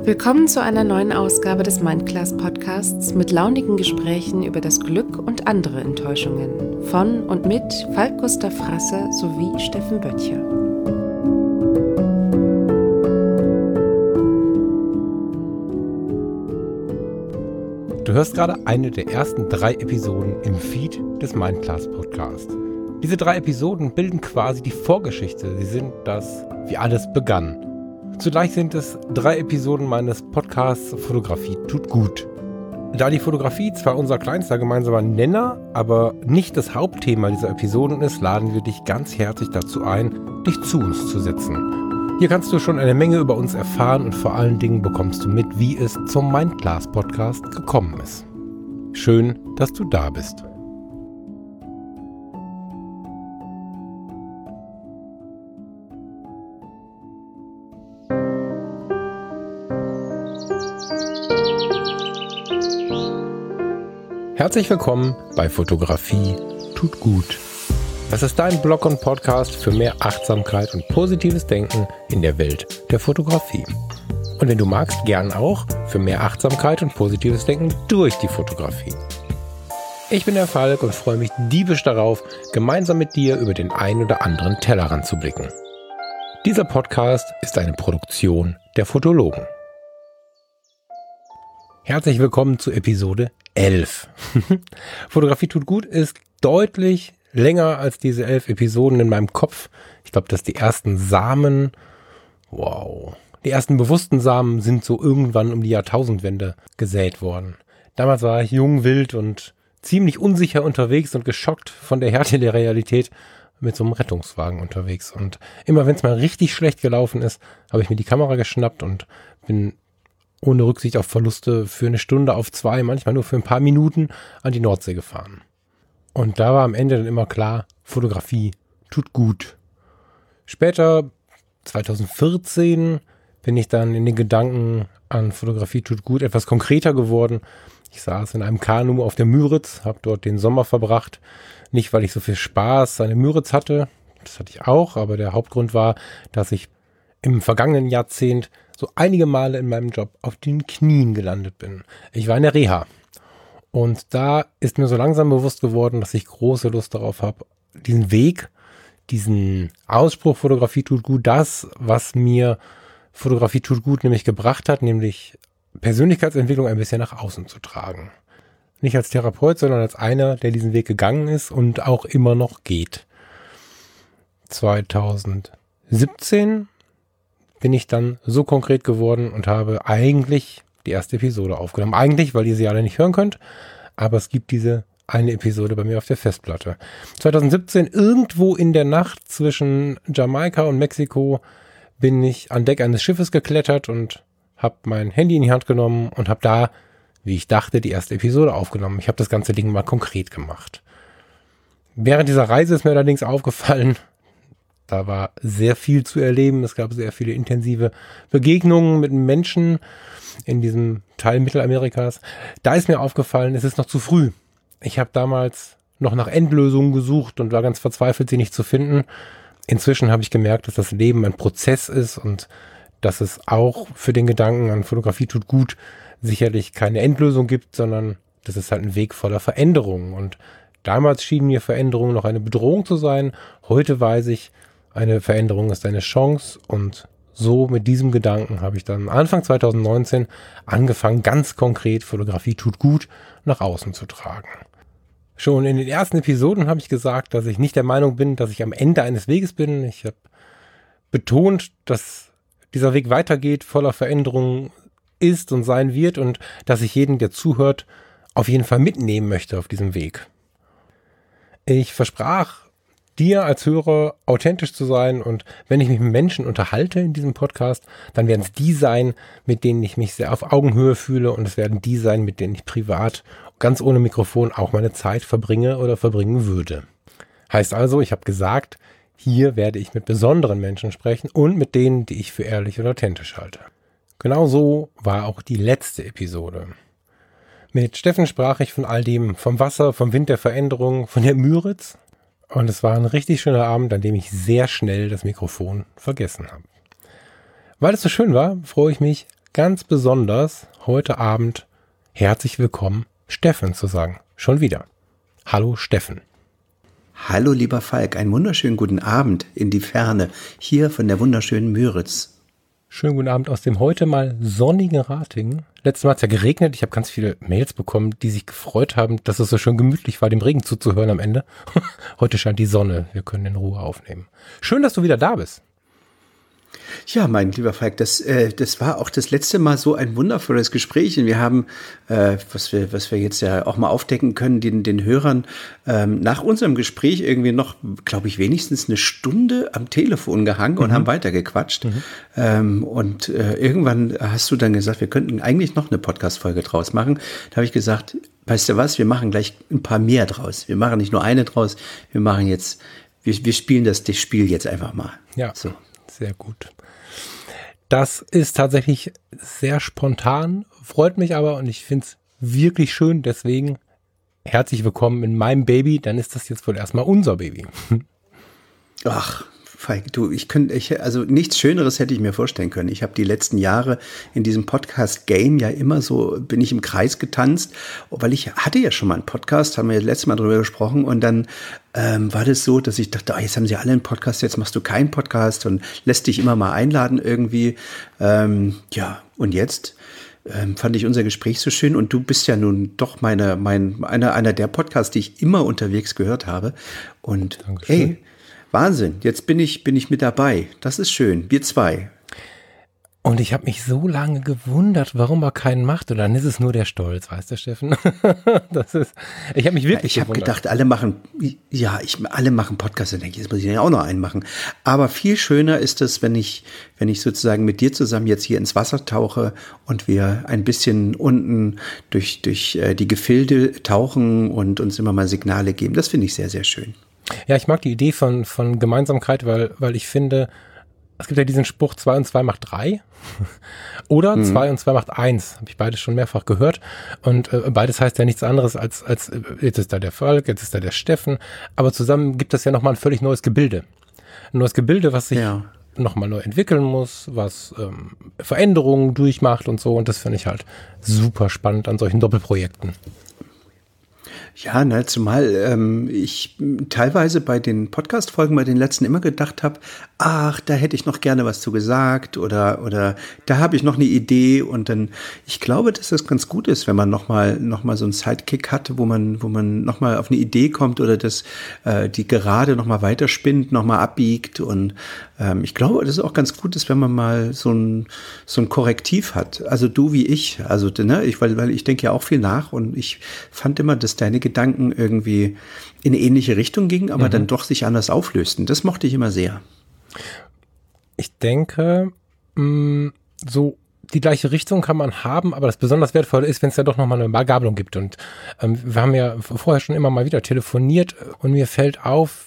Willkommen zu einer neuen Ausgabe des Mindclass Podcasts mit launigen Gesprächen über das Glück und andere Enttäuschungen von und mit Falk Gustav Frasse sowie Steffen Böttcher. Du hörst gerade eine der ersten 3 Episoden im Feed des Mindclass Podcasts. Diese 3 Episoden bilden quasi die Vorgeschichte. Sie sind das, wie alles begann. Zugleich sind es 3 Episoden meines Podcasts Fotografie tut gut. Da die Fotografie zwar unser kleinster gemeinsamer Nenner, aber nicht das Hauptthema dieser Episoden ist, laden wir dich ganz herzlich dazu ein, dich zu uns zu setzen. Hier kannst du schon eine Menge über uns erfahren und vor allen Dingen bekommst du mit, wie es zum Mindclass Podcast gekommen ist. Schön, dass du da bist. Herzlich willkommen bei Fotografie tut gut. Das ist dein Blog und Podcast für mehr Achtsamkeit und positives Denken in der Welt der Fotografie. Und wenn du magst, gern auch für mehr Achtsamkeit und positives Denken durch die Fotografie. Ich bin der Falk und freue mich diebisch darauf, gemeinsam mit dir über den einen oder anderen Tellerrand zu blicken. Dieser Podcast ist eine Produktion der Fotologen. Herzlich willkommen zu Episode 11. Fotografie tut gut ist deutlich länger als diese 11 Episoden in meinem Kopf. Ich glaube, dass die ersten Samen, die ersten bewussten Samen sind so irgendwann um die Jahrtausendwende gesät worden. Damals war ich jung, wild und ziemlich unsicher unterwegs und geschockt von der Härte der Realität mit so einem Rettungswagen unterwegs. Und immer wenn es mal richtig schlecht gelaufen ist, habe ich mir die Kamera geschnappt und bin ohne Rücksicht auf Verluste für 1 Stunde auf 2, manchmal nur für ein paar Minuten an die Nordsee gefahren. Und da war am Ende dann immer klar, Fotografie tut gut. Später, 2014, bin ich dann in den Gedanken an Fotografie tut gut etwas konkreter geworden. Ich saß in einem Kanu auf der Müritz, habe dort den Sommer verbracht. Nicht, weil ich so viel Spaß an der Müritz hatte, das hatte ich auch, aber der Hauptgrund war, dass ich im vergangenen Jahrzehnt so einige Male in meinem Job auf den Knien gelandet bin. Ich war in der Reha. Und da ist mir so langsam bewusst geworden, dass ich große Lust darauf habe, diesen Weg, diesen Ausspruch Fotografie tut gut, das, was mir Fotografie tut gut nämlich gebracht hat, nämlich Persönlichkeitsentwicklung ein bisschen nach außen zu tragen. Nicht als Therapeut, sondern als einer, der diesen Weg gegangen ist und auch immer noch geht. 2017 bin ich dann so konkret geworden und habe eigentlich die erste Episode aufgenommen. Eigentlich, weil ihr sie alle nicht hören könnt, aber es gibt diese eine Episode bei mir auf der Festplatte. 2017, irgendwo in der Nacht zwischen Jamaika und Mexiko, bin ich an Deck eines Schiffes geklettert und habe mein Handy in die Hand genommen und habe da, wie ich dachte, die erste Episode aufgenommen. Ich habe das ganze Ding mal konkret gemacht. Während dieser Reise ist mir allerdings aufgefallen, da war sehr viel zu erleben. Es gab sehr viele intensive Begegnungen mit Menschen in diesem Teil Mittelamerikas. Da ist mir aufgefallen, es ist noch zu früh. Ich habe damals noch nach Endlösungen gesucht und war ganz verzweifelt, sie nicht zu finden. Inzwischen habe ich gemerkt, dass das Leben ein Prozess ist und dass es auch für den Gedanken an Fotografie tut gut sicherlich keine Endlösung gibt, sondern das ist halt ein Weg voller Veränderungen. Und damals schien mir Veränderung noch eine Bedrohung zu sein. Heute weiß ich, eine Veränderung ist eine Chance und so mit diesem Gedanken habe ich dann Anfang 2019 angefangen, ganz konkret Fotografie tut gut nach außen zu tragen. Schon in den ersten Episoden habe ich gesagt, dass ich nicht der Meinung bin, dass ich am Ende eines Weges bin. Ich habe betont, dass dieser Weg weitergeht, voller Veränderungen ist und sein wird und dass ich jeden, der zuhört, auf jeden Fall mitnehmen möchte auf diesem Weg. Ich versprach, dir als Hörer authentisch zu sein und wenn ich mich mit Menschen unterhalte in diesem Podcast, dann werden es die sein, mit denen ich mich sehr auf Augenhöhe fühle und es werden die sein, mit denen ich privat ganz ohne Mikrofon auch meine Zeit verbringe oder verbringen würde. Heißt also, ich habe gesagt, hier werde ich mit besonderen Menschen sprechen und mit denen, die ich für ehrlich und authentisch halte. Genau so war auch die letzte Episode. Mit Steffen sprach ich von all dem, vom Wasser, vom Wind der Veränderung, von der Müritz. Und es war ein richtig schöner Abend, an dem ich sehr schnell das Mikrofon vergessen habe. Weil es so schön war, freue ich mich ganz besonders heute Abend herzlich willkommen, Steffen zu sagen. Schon wieder. Hallo Steffen. Hallo lieber Falk, einen wunderschönen guten Abend in die Ferne, hier von der wunderschönen Müritz. Schönen guten Abend aus dem heute mal sonnigen Ratingen. Letztes Mal hat es ja geregnet. Ich habe ganz viele Mails bekommen, die sich gefreut haben, dass es so schön gemütlich war, dem Regen zuzuhören am Ende. Heute scheint die Sonne. Wir können in Ruhe aufnehmen. Schön, dass du wieder da bist. Ja, mein lieber Falk, das war auch das letzte Mal so ein wundervolles Gespräch. Und wir haben, was wir jetzt ja auch mal aufdecken können, den Hörern nach unserem Gespräch irgendwie noch, glaube ich, wenigstens eine Stunde am Telefon gehangen und haben weitergequatscht. Und irgendwann hast du dann gesagt, wir könnten eigentlich noch eine Podcast-Folge draus machen. Da habe ich gesagt, weißt du was, wir machen gleich ein paar mehr draus. Wir machen nicht nur eine draus, wir machen jetzt, wir spielen das Spiel jetzt einfach mal. Ja, so. Sehr gut. Das ist tatsächlich sehr spontan, freut mich aber und ich finde es wirklich schön. Deswegen herzlich willkommen in meinem Baby. Dann ist das jetzt wohl erstmal unser Baby. Ach, Falk, du, also nichts Schöneres hätte ich mir vorstellen können. Ich habe die letzten Jahre in diesem Podcast-Game ja immer so, bin ich im Kreis getanzt, weil ich hatte ja schon mal einen Podcast, haben wir das letzte Mal drüber gesprochen und dann war das so, dass ich dachte, jetzt haben sie alle einen Podcast, jetzt machst du keinen Podcast und lässt dich immer mal einladen irgendwie. Ja, und jetzt fand ich unser Gespräch so schön und du bist ja nun doch einer der Podcasts, die ich immer unterwegs gehört habe. Und Dankeschön. Hey, Wahnsinn, jetzt bin ich mit dabei. Das ist schön, wir zwei. Und ich habe mich so lange gewundert, warum er keinen macht. Und dann ist es nur der Stolz, weißt du, Steffen? Ich habe mich wirklich Ich habe gedacht, alle machen Podcasts. Dann denke ich, jetzt muss ich ja auch noch einen machen. Aber viel schöner ist es, wenn ich sozusagen mit dir zusammen jetzt hier ins Wasser tauche und wir ein bisschen unten durch die Gefilde tauchen und uns immer mal Signale geben. Das finde ich sehr, sehr schön. Ja, ich mag die Idee von Gemeinsamkeit, weil ich finde, es gibt ja diesen Spruch, 2 und 2 macht 3 oder 2 und 2 macht 1. Habe ich beides schon mehrfach gehört. Und beides heißt ja nichts anderes als jetzt ist da der Falk, jetzt ist da der Steffen. Aber zusammen gibt es ja nochmal ein völlig neues Gebilde. Ein neues Gebilde, was sich nochmal neu entwickeln muss, was Veränderungen durchmacht und so. Und das finde ich halt super spannend an solchen Doppelprojekten. Ja, zumal ich teilweise bei den Podcast-Folgen, bei den letzten immer gedacht habe, ach, da hätte ich noch gerne was zu gesagt oder da habe ich noch eine Idee und dann, ich glaube, dass das ganz gut ist, wenn man noch mal so einen Sidekick hat, wo man noch mal auf eine Idee kommt oder das die gerade noch mal weiterspinnt, noch mal abbiegt und ich glaube, dass es auch ganz gut ist, wenn man mal so ein Korrektiv hat. Also du wie ich, also weil ich denke ja auch viel nach und ich fand immer, dass deine Gedanken irgendwie in eine ähnliche Richtung gingen, aber dann doch sich anders auflösten. Das mochte ich immer sehr. Ich denke, so die gleiche Richtung kann man haben, aber das besonders Wertvolle ist, wenn es ja doch nochmal eine Gabelung gibt. Und wir haben ja vorher schon immer mal wieder telefoniert und mir fällt auf,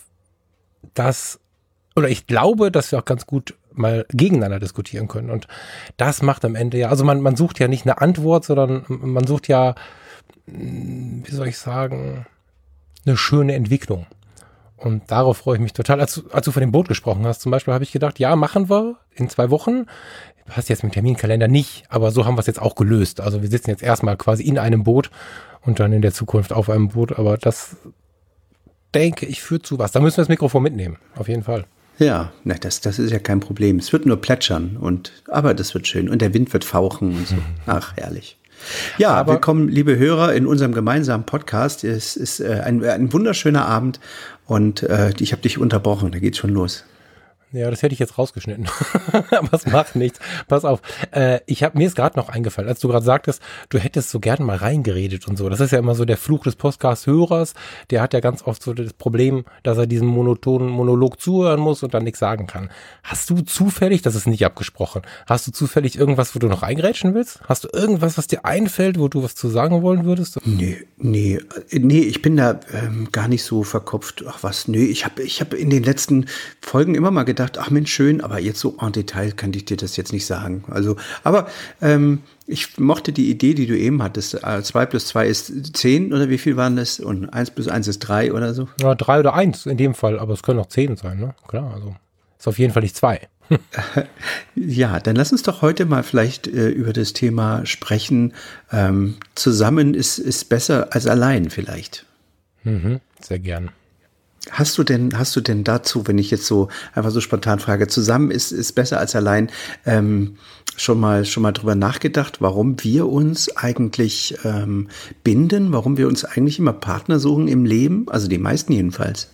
ich glaube, dass wir auch ganz gut mal gegeneinander diskutieren können. Und das macht am Ende ja, also man sucht ja nicht eine Antwort, sondern man sucht ja, wie soll ich sagen, eine schöne Entwicklung. Und darauf freue ich mich total. Als du von dem Boot gesprochen hast, zum Beispiel, habe ich gedacht, ja, machen wir in 2 Wochen. Passt jetzt mit dem Terminkalender nicht, aber so haben wir es jetzt auch gelöst. Also wir sitzen jetzt erstmal quasi in einem Boot und dann in der Zukunft auf einem Boot. Aber das, denke ich, führt zu was. Da müssen wir das Mikrofon mitnehmen, auf jeden Fall. Ja, das ist ja kein Problem. Es wird nur plätschern, aber das wird schön. Und der Wind wird fauchen und so. Ach, herrlich. Ja, aber willkommen, liebe Hörer, in unserem gemeinsamen Podcast. Es ist ein wunderschöner Abend und ich habe dich unterbrochen, da geht's schon los. Ja, das hätte ich jetzt rausgeschnitten. Aber es macht nichts. Pass auf. Mir ist gerade noch eingefallen, als du gerade sagtest, du hättest so gerne mal reingeredet und so. Das ist ja immer so der Fluch des Podcast-Hörers. Der hat ja ganz oft so das Problem, dass er diesen monotonen Monolog zuhören muss und dann nichts sagen kann. Hast du zufällig, das ist nicht abgesprochen, hast du zufällig irgendwas, wo du noch reingrätschen willst? Hast du irgendwas, was dir einfällt, wo du was zu sagen wollen würdest? Nee, ich bin da gar nicht so verkopft. Ach was, ich hab in den letzten Folgen immer mal gedacht, ach Mensch, schön, aber jetzt so en Detail kann ich dir das jetzt nicht sagen. Also, aber ich mochte die Idee, die du eben hattest. 2 plus 2 ist 10 oder wie viel waren das? Und 1 plus 1 ist 3 oder so? Ja, 3 oder 1 in dem Fall, aber es können auch 10 sein, ne? Klar, also ist auf jeden Fall nicht 2. Ja, dann lass uns doch heute mal vielleicht über das Thema sprechen. Zusammen ist besser als allein vielleicht. Sehr gern. Hast du denn dazu, wenn ich jetzt so einfach so spontan frage, zusammen ist besser als allein, schon mal drüber nachgedacht, warum wir uns eigentlich binden, warum wir uns eigentlich immer Partner suchen im Leben? Also die meisten jedenfalls.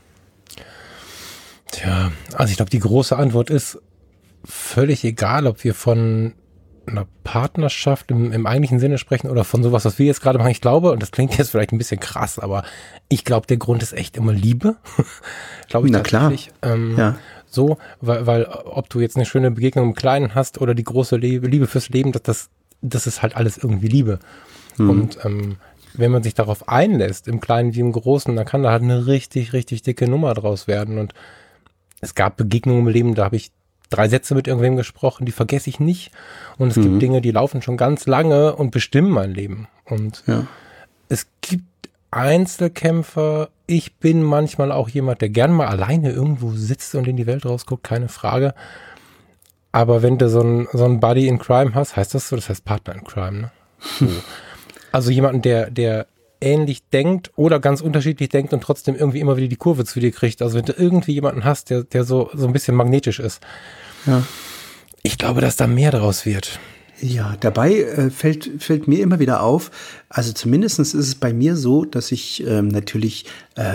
Tja, also ich glaube, die große Antwort ist völlig egal, ob wir von einer Partnerschaft im eigentlichen Sinne sprechen oder von sowas, was wir jetzt gerade machen. Ich glaube, und das klingt jetzt vielleicht ein bisschen krass, aber ich glaube, der Grund ist echt immer Liebe. Glaube ich. Na klar. Ja. So, weil ob du jetzt eine schöne Begegnung im Kleinen hast oder die große Liebe fürs Leben, das ist halt alles irgendwie Liebe. Und wenn man sich darauf einlässt, im Kleinen wie im Großen, dann kann da halt eine richtig, richtig dicke Nummer draus werden. Und es gab Begegnungen im Leben, da habe ich 3 Sätze mit irgendwem gesprochen, die vergesse ich nicht. Und es gibt Dinge, die laufen schon ganz lange und bestimmen mein Leben. Und es gibt Einzelkämpfer. Ich bin manchmal auch jemand, der gern mal alleine irgendwo sitzt und in die Welt rausguckt, keine Frage. Aber wenn du so einen Buddy in Crime hast, heißt das so? Das heißt Partner in Crime, ne? So. Also jemanden, der ähnlich denkt oder ganz unterschiedlich denkt und trotzdem irgendwie immer wieder die Kurve zu dir kriegt. Also wenn du irgendwie jemanden hast, der so ein bisschen magnetisch ist. Ja. Ich glaube, dass da mehr draus wird. Ja, dabei fällt mir immer wieder auf, also zumindest ist es bei mir so, dass ich natürlich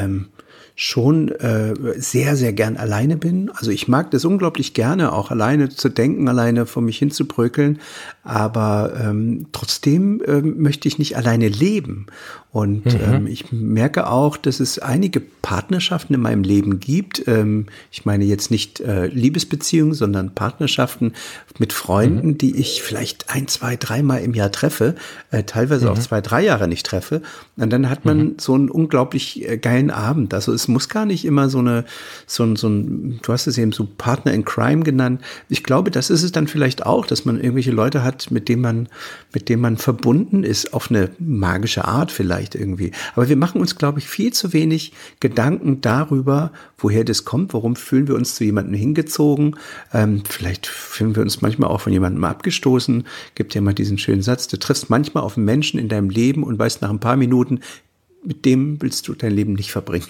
schon sehr, sehr gern alleine bin. Also ich mag das unglaublich gerne, auch alleine zu denken, alleine vor mich hin zu bröckeln. Aber trotzdem möchte ich nicht alleine leben. Und ich merke auch, dass es einige Partnerschaften in meinem Leben gibt. Ich meine jetzt nicht Liebesbeziehungen, sondern Partnerschaften mit Freunden, die ich vielleicht 1, 2, 3 Mal im Jahr treffe, teilweise auch 2, 3 Jahre nicht treffe. Und dann hat man so einen unglaublich geilen Abend. Also es muss gar nicht immer so ein, du hast es eben so Partner in Crime genannt. Ich glaube, das ist es dann vielleicht auch, dass man irgendwelche Leute hat, mit denen man verbunden ist, auf eine magische Art vielleicht irgendwie. Aber wir machen uns, glaube ich, viel zu wenig Gedanken darüber, woher das kommt, warum fühlen wir uns zu jemandem hingezogen. Vielleicht fühlen wir uns manchmal auch von jemandem abgestoßen. Gibt ja mal diesen schönen Satz, du triffst manchmal auf einen Menschen in deinem Leben und weißt nach ein paar Minuten, mit dem willst du dein Leben nicht verbringen.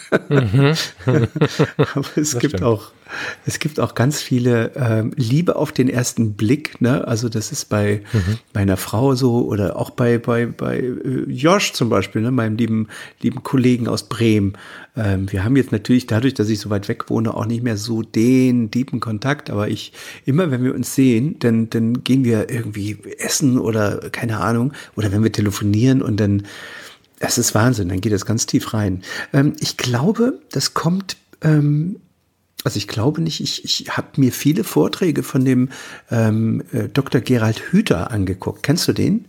Aber es gibt auch ganz viele Liebe auf den ersten Blick, ne? Also das ist bei meiner Frau so oder auch bei Josh zum Beispiel, ne? Meinem lieben Kollegen aus Bremen. Wir haben jetzt natürlich dadurch, dass ich so weit weg wohne, auch nicht mehr so den tiefen Kontakt, aber immer wenn wir uns sehen, dann gehen wir irgendwie essen oder keine Ahnung, oder wenn wir telefonieren und dann das ist Wahnsinn, dann geht das ganz tief rein. Ich glaube, das kommt, also ich glaube nicht, ich habe mir viele Vorträge von dem Dr. Gerald Hüther angeguckt. Kennst du den?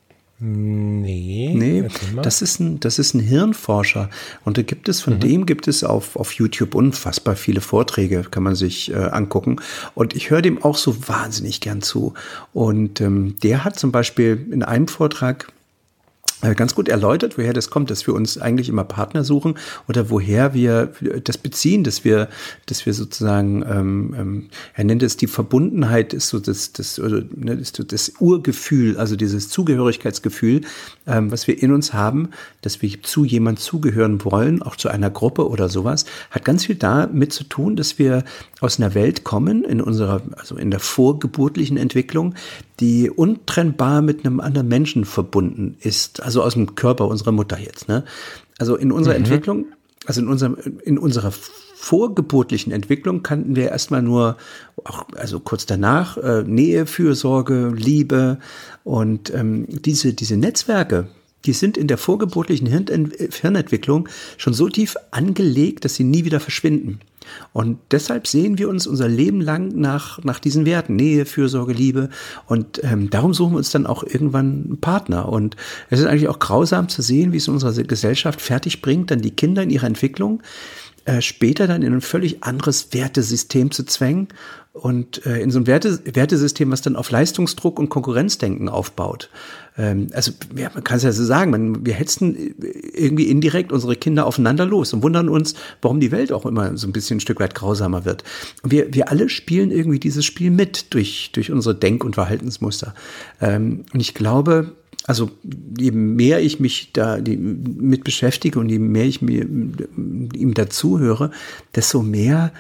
Nee, das ist ein Hirnforscher. Und da gibt es, von dem gibt es auf YouTube unfassbar viele Vorträge, kann man sich angucken. Und ich höre dem auch so wahnsinnig gern zu. Und der hat zum Beispiel in einem Vortrag ganz gut erläutert, woher das kommt, dass wir uns eigentlich immer Partner suchen oder woher wir das beziehen, dass wir sozusagen, er nennt es die Verbundenheit, ist so das Urgefühl, also dieses Zugehörigkeitsgefühl, was wir in uns haben, dass wir zu jemand zugehören wollen, auch zu einer Gruppe oder sowas, hat ganz viel damit zu tun, dass wir aus einer Welt kommen, also in der vorgeburtlichen Entwicklung, die untrennbar mit einem anderen Menschen verbunden ist, also aus dem Körper unserer Mutter jetzt, ne? Also in unserer Entwicklung, also in unserer vorgeburtlichen Entwicklung kannten wir erstmal nur, also kurz danach, Nähe, Fürsorge, Liebe und diese Netzwerke, die sind in der vorgeburtlichen Hirnentwicklung schon so tief angelegt, dass sie nie wieder verschwinden. Und deshalb sehen wir uns unser Leben lang nach diesen Werten, Nähe, Fürsorge, Liebe. Und darum suchen wir uns dann auch irgendwann einen Partner. Und es ist eigentlich auch grausam zu sehen, wie es unsere Gesellschaft fertig bringt, dann die Kinder in ihrer Entwicklung später dann in ein völlig anderes Wertesystem zu zwängen und in so ein Wertesystem, was dann auf Leistungsdruck und Konkurrenzdenken aufbaut. Also man kann es ja so sagen, wir hetzen irgendwie indirekt unsere Kinder aufeinander los und wundern uns, warum die Welt auch immer so ein bisschen ein Stück weit grausamer wird. Und wir alle spielen irgendwie dieses Spiel mit durch unsere Denk- und Verhaltensmuster. Und ich glaube, also je mehr ich mich mit beschäftige und je mehr ich ihm dazuhöre, desto mehr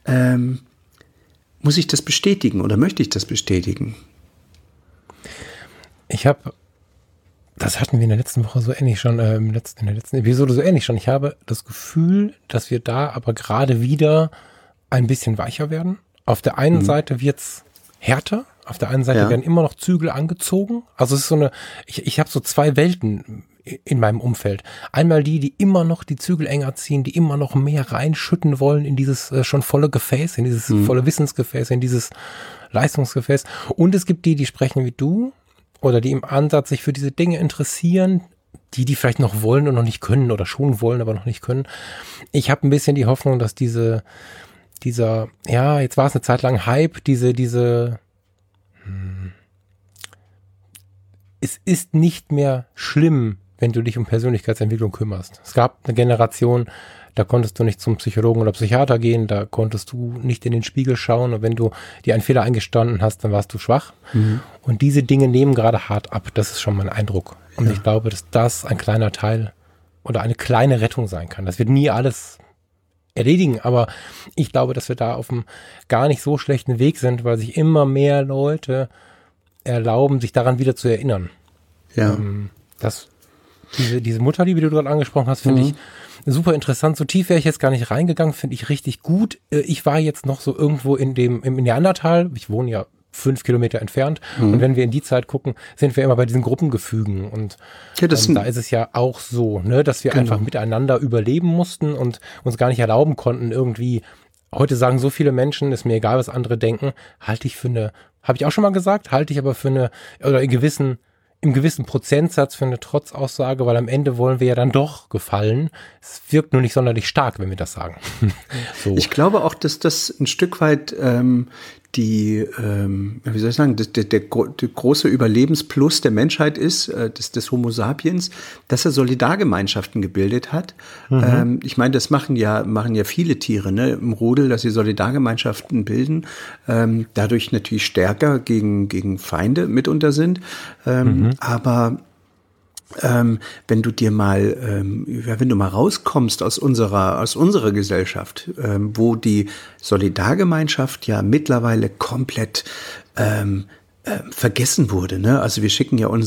muss ich das bestätigen oder möchte ich das bestätigen? Das hatten wir in der letzten Woche so ähnlich schon, in der letzten Episode so ähnlich schon. Ich habe das Gefühl, dass wir da aber gerade wieder ein bisschen weicher werden. Auf der einen Seite wird's härter, auf der einen Seite werden immer noch Zügel angezogen. Also es ist so ich habe so zwei Welten in meinem Umfeld. Einmal die immer noch die Zügel enger ziehen, die immer noch mehr reinschütten wollen in dieses schon volle Gefäß, in dieses volle Wissensgefäß, in dieses Leistungsgefäß. Und es gibt die sprechen wie du oder die im Ansatz sich für diese Dinge interessieren, die vielleicht noch wollen und noch nicht können oder schon wollen, aber noch nicht können. Ich habe ein bisschen die Hoffnung, dass dieser, jetzt war es eine Zeit lang Hype, es ist nicht mehr schlimm, wenn du dich um Persönlichkeitsentwicklung kümmerst. Es gab eine Generation, da konntest du nicht zum Psychologen oder Psychiater gehen, da konntest du nicht in den Spiegel schauen und wenn du dir einen Fehler eingestanden hast, dann warst du schwach. Und diese Dinge nehmen gerade hart ab, das ist schon mein Eindruck. Und ich glaube, dass das ein kleiner Teil oder eine kleine Rettung sein kann. Das wird nie alles erledigen, aber ich glaube, dass wir da auf einem gar nicht so schlechten Weg sind, weil sich immer mehr Leute erlauben, sich daran wieder zu erinnern. Ja. Diese Mutterliebe, die du gerade angesprochen hast, finde ich super interessant. So tief wäre ich jetzt gar nicht reingegangen, finde ich richtig gut. Ich war jetzt noch so irgendwo im Neandertal. Ich wohne ja 5 Kilometer entfernt. Und wenn wir in die Zeit gucken, sind wir immer bei diesen Gruppengefügen. Und da ist es ja auch so, ne, dass wir einfach miteinander überleben mussten und uns gar nicht erlauben konnten, irgendwie, heute sagen so viele Menschen, ist mir egal, was andere denken, halte ich habe ich auch schon mal gesagt, halte ich aber oder im gewissen Prozentsatz für eine Trotzaussage, weil am Wie wollen wir ja dann doch gefallen. Es wirkt nur nicht sonderlich stark, wenn wir das sagen. So. Ich glaube auch, dass das ein Stück weit der große Überlebensplus der Menschheit ist, des Homo sapiens, dass er Solidargemeinschaften gebildet hat. Ich meine, das machen ja viele Tiere, ne, im Rudel, dass sie Solidargemeinschaften bilden, dadurch natürlich stärker gegen Feinde mitunter sind. Aber wenn du mal rauskommst aus unserer Gesellschaft, wo die Solidargemeinschaft ja mittlerweile komplett vergessen wurde, ne? Also wir schicken ja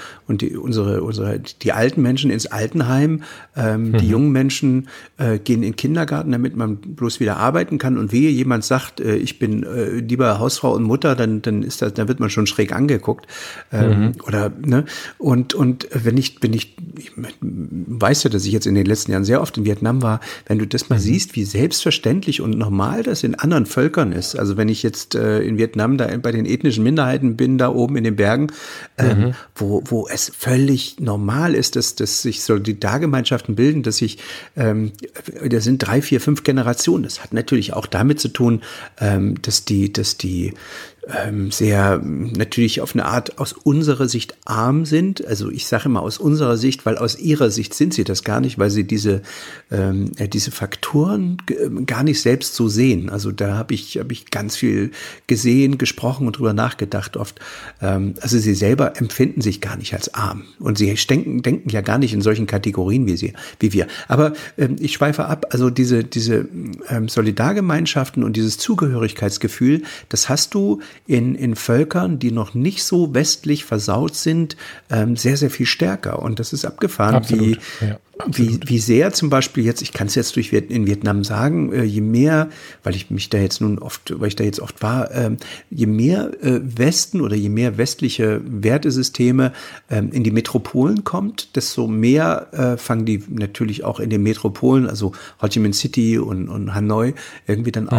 die alten Menschen ins Altenheim, die jungen Menschen gehen in den Kindergarten, damit man bloß wieder arbeiten kann. Und wehe jemand sagt, ich bin lieber Hausfrau und Mutter, dann wird man schon schräg angeguckt. Oder ne? Und wenn ich weiß ja, dass ich jetzt in den letzten Jahren sehr oft in Vietnam war, wenn du das mal siehst, wie selbstverständlich und normal das in anderen Völkern ist. Also wenn ich jetzt in Vietnam da bei den ethnischen Minderheiten bin, da oben in den Bergen, wo es völlig normal ist, dass sich Solidargemeinschaften bilden, da sind 3, 4, 5 Generationen. Das hat natürlich auch damit zu tun, dass die sehr natürlich auf eine Art aus unserer Sicht arm sind. Also ich sage immer aus unserer Sicht, weil aus ihrer Sicht sind sie das gar nicht, weil sie diese Faktoren gar nicht selbst so sehen. Also da habe ich ganz viel gesehen, gesprochen und drüber nachgedacht oft. Also sie selber empfinden sich gar nicht als arm und sie denken ja gar nicht in solchen Kategorien wie wir. Aber ich schweife ab. Also diese Solidargemeinschaften und dieses Zugehörigkeitsgefühl, das hast du in Völkern, die noch nicht so westlich versaut sind, sehr, sehr viel stärker. Und das ist abgefahren, Absolut. wie sehr zum Beispiel jetzt, ich kann es jetzt in Vietnam sagen, je mehr, weil ich da jetzt oft war, je mehr Westen oder je mehr westliche Wertesysteme in die Metropolen kommt, desto mehr fangen die natürlich auch in den Metropolen, also Ho Chi Minh City und Hanoi, irgendwie dann auch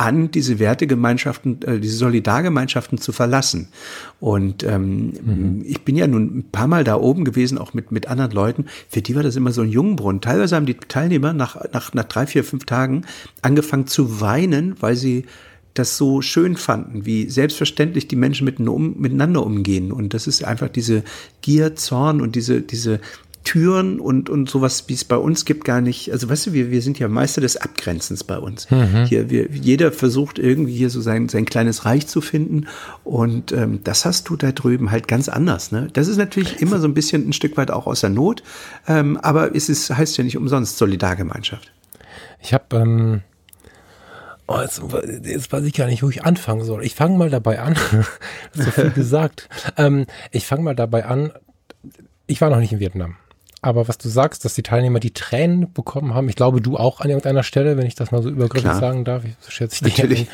an, diese Wertegemeinschaften, diese Solidargemeinschaften zu verlassen. Und ich bin ja nun ein paar Mal da oben gewesen, auch mit anderen Leuten. Für die war das immer so ein Jungbrunnen. Teilweise haben die Teilnehmer nach 3, 4, 5 Tagen angefangen zu weinen, weil sie das so schön fanden, wie selbstverständlich die Menschen miteinander umgehen. Und das ist einfach diese Gier, Zorn und diese Türen und sowas, wie es bei uns gibt, gar nicht. Also weißt du, wir sind ja Meister des Abgrenzens bei uns. Jeder versucht irgendwie hier so sein kleines Reich zu finden, und das hast du da drüben halt ganz anders. Ne? Das ist natürlich immer so ein bisschen ein Stück weit auch aus der Not, aber heißt ja nicht umsonst Solidargemeinschaft. Ich habe jetzt weiß ich gar nicht, wo ich anfangen soll. Ich fange mal dabei an. So viel gesagt. Ich fange mal dabei an. Ich war noch nicht in Vietnam. Aber was du sagst, dass die Teilnehmer die Tränen bekommen haben, ich glaube, du auch an irgendeiner Stelle, wenn ich das mal so übergriffig sagen darf, so schätze ich dich. Natürlich.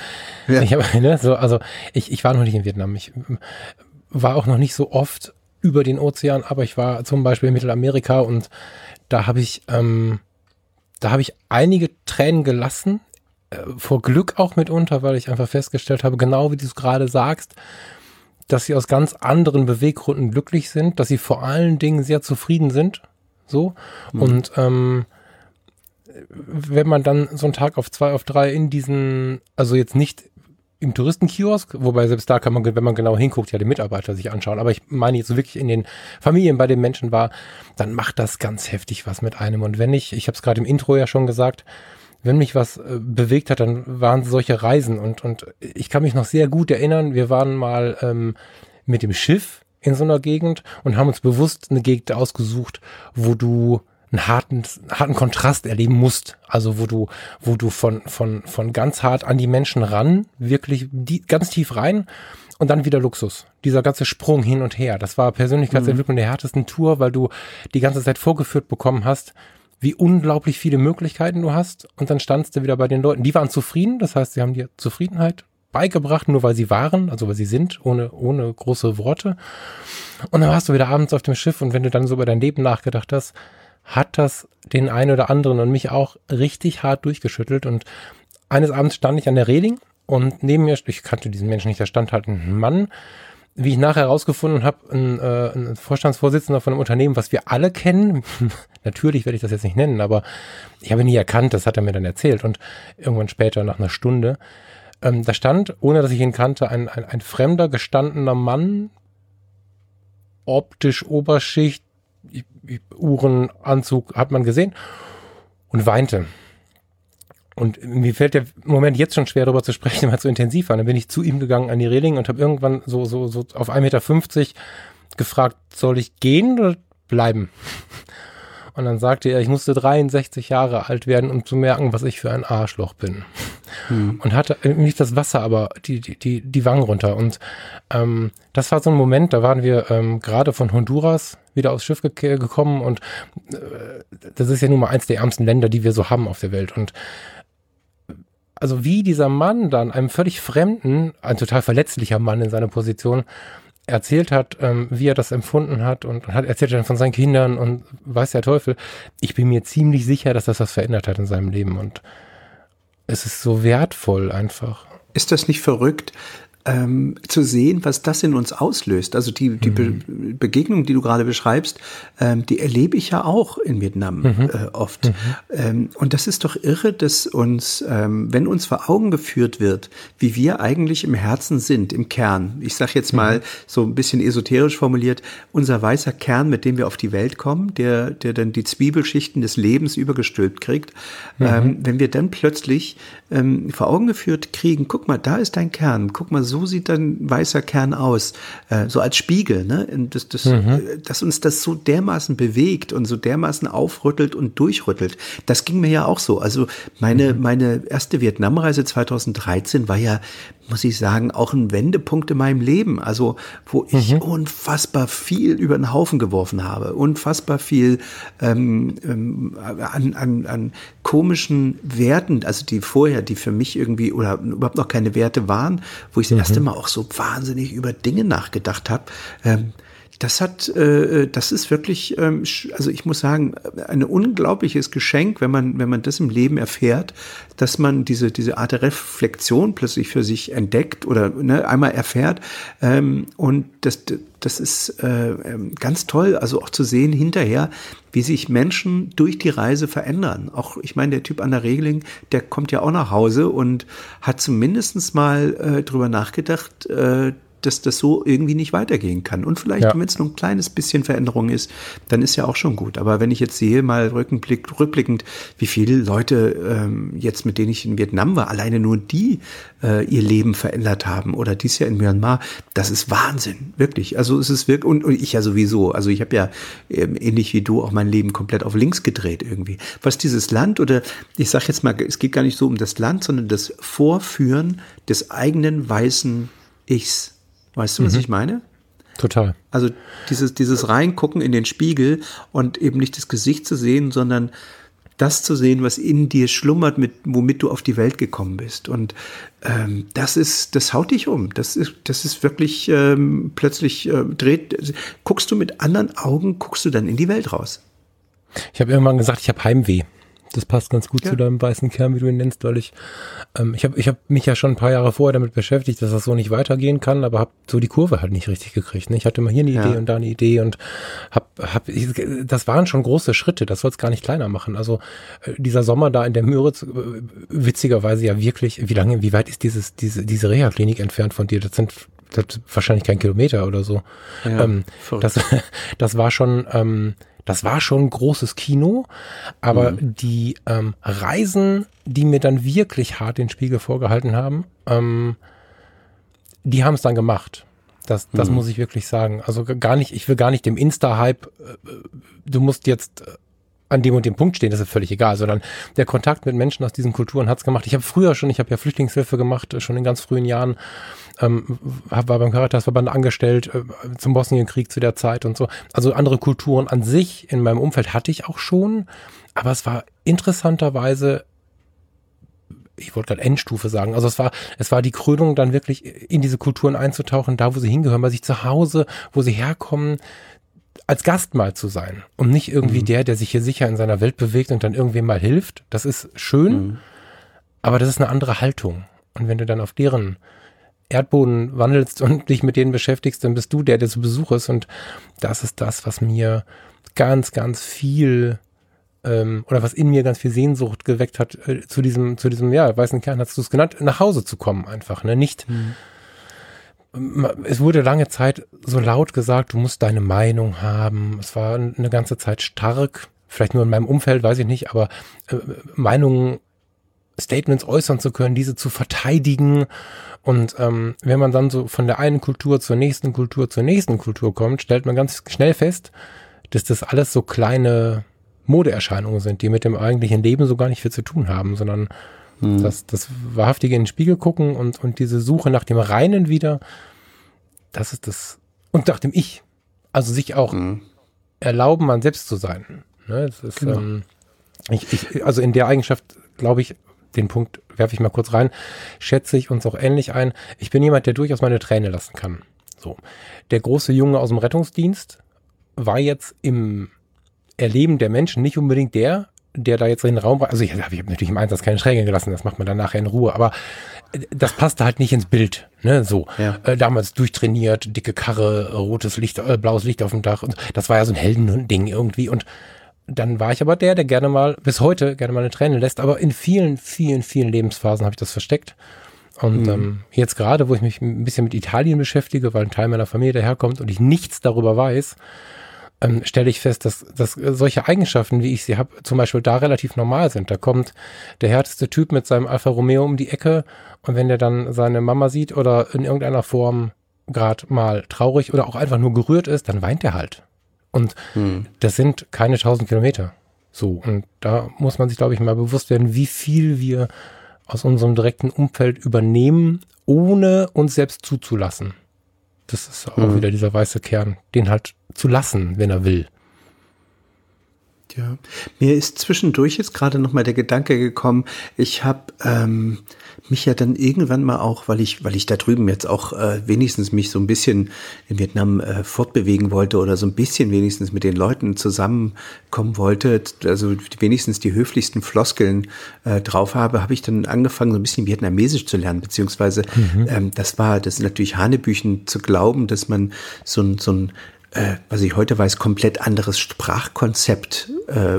Ich war noch nicht in Vietnam. Ich war auch noch nicht so oft über den Ozean, aber ich war zum Beispiel in Mittelamerika, und da habe ich einige Tränen gelassen, vor Glück auch mitunter, weil ich einfach festgestellt habe, genau wie du es gerade sagst, dass sie aus ganz anderen Beweggründen glücklich sind, dass sie vor allen Dingen sehr zufrieden sind. So. Und wenn man dann so einen Tag auf 2, auf 3 in diesen, also jetzt nicht im Touristenkiosk, wobei selbst da kann man, wenn man genau hinguckt, ja die Mitarbeiter sich anschauen, aber ich meine jetzt so wirklich in den Familien, bei den Menschen war, dann macht das ganz heftig was mit einem. Und wenn ich habe es gerade im Intro ja schon gesagt, wenn mich was bewegt hat, dann waren solche Reisen, und ich kann mich noch sehr gut erinnern, wir waren mal mit dem Schiff in so einer Gegend und haben uns bewusst eine Gegend ausgesucht, wo du einen harten Kontrast erleben musst, also wo du von ganz hart an die Menschen ran, wirklich ganz tief rein, und dann wieder Luxus. Dieser ganze Sprung hin und her, das war Persönlichkeitsentwicklung der härtesten Tour, weil du die ganze Zeit vorgeführt bekommen hast, wie unglaublich viele Möglichkeiten du hast, und dann standst du wieder bei den Leuten. Die waren zufrieden, das heißt, sie haben dir Zufriedenheit beigebracht, nur weil sie waren, also weil sie sind, ohne große Worte. Und dann warst du wieder abends auf dem Schiff, und wenn du dann so über dein Leben nachgedacht hast, hat das den einen oder anderen und mich auch richtig hart durchgeschüttelt. Und eines Abends stand ich an der Reling, und neben mir, ich kannte diesen Menschen nicht, da stand halt ein Mann, wie ich nachher herausgefunden habe, ein Vorstandsvorsitzender von einem Unternehmen, was wir alle kennen. Natürlich werde ich das jetzt nicht nennen, aber ich habe ihn nie erkannt, das hat er mir dann erzählt. Und irgendwann später, nach einer Stunde, da stand, ohne dass ich ihn kannte, ein fremder, gestandener Mann, optisch Oberschicht, Uhrenanzug hat man gesehen, und weinte. Und mir fällt der Moment jetzt schon schwer, darüber zu sprechen, weil es so intensiv war. Dann bin ich zu ihm gegangen an die Reling und habe irgendwann so auf 1,50 Meter gefragt, soll ich gehen oder bleiben? Und dann sagte er, ich musste 63 Jahre alt werden, um zu merken, was ich für ein Arschloch bin. Und hatte nicht das Wasser, aber die Wangen runter. Und das war so ein Moment, da waren wir gerade von Honduras wieder aufs Schiff gekommen, und das ist ja nun mal eins der ärmsten Länder, die wir so haben auf der Welt. Und also wie dieser Mann dann einem völlig Fremden, ein total verletzlicher Mann in seiner Position, erzählt hat, wie er das empfunden hat, und hat erzählt dann von seinen Kindern und weiß der Teufel. Ich bin mir ziemlich sicher, dass das was verändert hat in seinem Leben, und es ist so wertvoll einfach. Ist das nicht verrückt, zu sehen, was das in uns auslöst? Also die Begegnung, die du gerade beschreibst, die erlebe ich ja auch in Vietnam oft. Und das ist doch irre, dass uns, wenn uns vor Augen geführt wird, wie wir eigentlich im Herzen sind, im Kern. Ich sage jetzt mal so ein bisschen esoterisch formuliert, unser weißer Kern, mit dem wir auf die Welt kommen, der dann die Zwiebelschichten des Lebens übergestülpt kriegt. Wenn wir dann plötzlich vor Augen geführt kriegen, guck mal, da ist dein Kern, guck mal, so sieht dein weißer Kern aus, so als Spiegel, ne? Dass uns das so dermaßen bewegt und so dermaßen aufrüttelt und durchrüttelt. Das ging mir ja auch so. Also meine erste Vietnamreise 2013 war ja, muss ich sagen, auch ein Wendepunkt in meinem Leben. Also wo ich unfassbar viel über den Haufen geworfen habe, unfassbar viel an komischen Werten, also die für mich irgendwie oder überhaupt noch keine Werte waren, wo ich das erste Mal auch so wahnsinnig über Dinge nachgedacht habe, das ist wirklich, also ich muss sagen, ein unglaubliches Geschenk, wenn man das im Leben erfährt, dass man diese Art der Reflexion plötzlich für sich entdeckt oder einmal erfährt. Und das ist ganz toll, also auch zu sehen hinterher, wie sich Menschen durch die Reise verändern. Auch, ich meine, der Typ an der Regling, der kommt ja auch nach Hause und hat zumindest mal drüber nachgedacht, dass das so irgendwie nicht weitergehen kann. Und vielleicht, wenn es nur ein kleines bisschen Veränderung ist, dann ist ja auch schon gut. Aber wenn ich jetzt sehe, mal rückblickend, wie viele Leute jetzt, mit denen ich in Vietnam war, alleine nur die ihr Leben verändert haben oder dies Jahr in Myanmar, das ist Wahnsinn, wirklich. Also es ist wirklich, und ich ja sowieso, also ich habe ja ähnlich wie du auch mein Leben komplett auf links gedreht irgendwie. Was dieses Land oder, ich sage jetzt mal, es geht gar nicht so um das Land, sondern das Vorführen des eigenen weißen Ichs. Weißt du, was ich meine? Total. Also dieses Reingucken in den Spiegel und eben nicht das Gesicht zu sehen, sondern das zu sehen, was in dir schlummert, womit du auf die Welt gekommen bist. Und das haut dich um. Das ist wirklich plötzlich guckst du mit anderen Augen, guckst du dann in die Welt raus. Ich habe irgendwann gesagt, ich habe Heimweh. Das passt ganz gut zu deinem weißen Kern, wie du ihn nennst, weil ich hab mich ja schon ein paar Jahre vorher damit beschäftigt, dass das so nicht weitergehen kann, aber habe so die Kurve halt nicht richtig gekriegt. Ne? Ich hatte mal hier eine Idee und da eine Idee und das waren schon große Schritte, das soll es gar nicht kleiner machen. Also dieser Sommer da in der Müritz, witzigerweise ja wirklich, wie weit ist diese Reha-Klinik entfernt von dir? Das sind wahrscheinlich kein Kilometer oder so. Ja, das war schon ein großes Kino, aber die Reisen, die mir dann wirklich hart den Spiegel vorgehalten haben, die haben es dann gemacht. Das muss ich wirklich sagen. Also ich will gar nicht dem Insta-Hype, du musst jetzt an dem und dem Punkt stehen, das ist völlig egal, sondern der Kontakt mit Menschen aus diesen Kulturen hat's gemacht. Ich habe ja Flüchtlingshilfe gemacht, schon in ganz frühen Jahren, war beim Caritasverband angestellt, zum Bosnienkrieg zu der Zeit und so. Also andere Kulturen an sich in meinem Umfeld hatte ich auch schon, aber es war interessanterweise, ich wollte gerade Endstufe sagen, also es war die Krönung, dann wirklich in diese Kulturen einzutauchen, da wo sie hingehören, bei sich zu Hause, wo sie herkommen, als Gast mal zu sein und nicht irgendwie der sich hier sicher in seiner Welt bewegt und dann irgendwem mal hilft. Das ist schön, aber das ist eine andere Haltung. Und wenn du dann auf deren Erdboden wandelst und dich mit denen beschäftigst, dann bist du der zu Besuch ist. Und das ist das, was mir ganz, ganz viel oder was in mir ganz viel Sehnsucht geweckt hat, zu diesem weißen Kern hast du es genannt, nach Hause zu kommen einfach. Ne? Nicht es wurde lange Zeit so laut gesagt, du musst deine Meinung haben. Es war eine ganze Zeit stark, vielleicht nur in meinem Umfeld, weiß ich nicht, aber Meinungen, Statements äußern zu können, diese zu verteidigen. Und wenn man dann so von der einen Kultur zur nächsten Kultur kommt, stellt man ganz schnell fest, dass das alles so kleine Modeerscheinungen sind, die mit dem eigentlichen Leben so gar nicht viel zu tun haben, sondern das wahrhaftige in den Spiegel gucken und diese Suche nach dem Reinen wieder, das ist das, und nach dem Ich, also sich auch erlauben, man selbst zu sein. Ne? Das ist, also in der Eigenschaft, glaube ich, den Punkt werfe ich mal kurz rein, schätze ich uns auch ähnlich ein. Ich bin jemand, der durchaus meine Träne lassen kann. So. Der große Junge aus dem Rettungsdienst war jetzt im Erleben der Menschen nicht unbedingt der da jetzt in den Raum war. Also ich habe natürlich im Einsatz keine Schräge gelassen, das macht man dann nachher in Ruhe, aber das passte halt nicht ins Bild. Ne? So. Ja. Damals durchtrainiert, dicke Karre, rotes Licht, blaues Licht auf dem Dach. Und das war ja so ein Heldending irgendwie. Und dann war ich aber der gerne mal, bis heute gerne mal eine Träne lässt, aber in vielen, vielen, vielen Lebensphasen habe ich das versteckt. Und jetzt gerade, wo ich mich ein bisschen mit Italien beschäftige, weil ein Teil meiner Familie daherkommt und ich nichts darüber weiß, stelle ich fest, dass solche Eigenschaften, wie ich sie habe, zum Beispiel da relativ normal sind. Da kommt der härteste Typ mit seinem Alfa Romeo um die Ecke und wenn der dann seine Mama sieht oder in irgendeiner Form gerade mal traurig oder auch einfach nur gerührt ist, dann weint er halt. Und das sind keine 1000 Kilometer. So, und da muss man sich, glaube ich, mal bewusst werden, wie viel wir aus unserem direkten Umfeld übernehmen, ohne uns selbst zuzulassen. Das ist auch wieder dieser weiße Kern, den halt zu lassen, wenn er will. Ja, mir ist zwischendurch jetzt gerade noch mal der Gedanke gekommen, ich habe mich ja dann irgendwann mal auch, weil ich da drüben jetzt auch wenigstens mich so ein bisschen in Vietnam fortbewegen wollte oder so ein bisschen wenigstens mit den Leuten zusammenkommen wollte, also wenigstens die höflichsten Floskeln drauf habe ich dann angefangen, so ein bisschen Vietnamesisch zu lernen, beziehungsweise das ist natürlich Hanebüchen zu glauben, dass man so ein was ich heute weiß, komplett anderes Sprachkonzept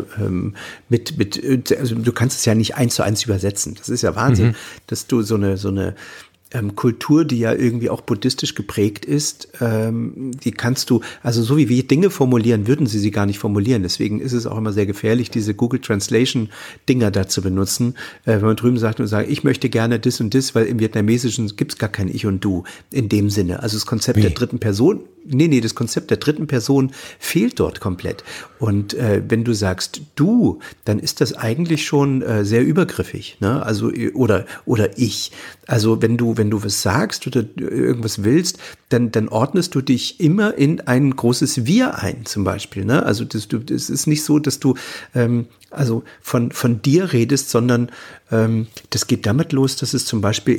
also du kannst es ja nicht 1:1 übersetzen. Das ist ja Wahnsinn, dass du so eine Kultur, die ja irgendwie auch buddhistisch geprägt ist, die kannst du, also so wie wir Dinge formulieren, würden sie gar nicht formulieren. Deswegen ist es auch immer sehr gefährlich, diese Google Translation Dinger da zu benutzen. Wenn man drüben sagt ich möchte gerne das und das, weil im Vietnamesischen gibt's gar kein Ich und Du in dem Sinne. Also das Konzept der dritten Person, das Konzept der dritten Person fehlt dort komplett. Und wenn du sagst du, dann ist das eigentlich schon sehr übergriffig, ne? Also oder ich. Also wenn du was sagst oder irgendwas willst, dann ordnest du dich immer in ein großes Wir ein, zum Beispiel, ne? Also das ist nicht so, dass du also von dir redest, sondern das geht damit los, dass es zum Beispiel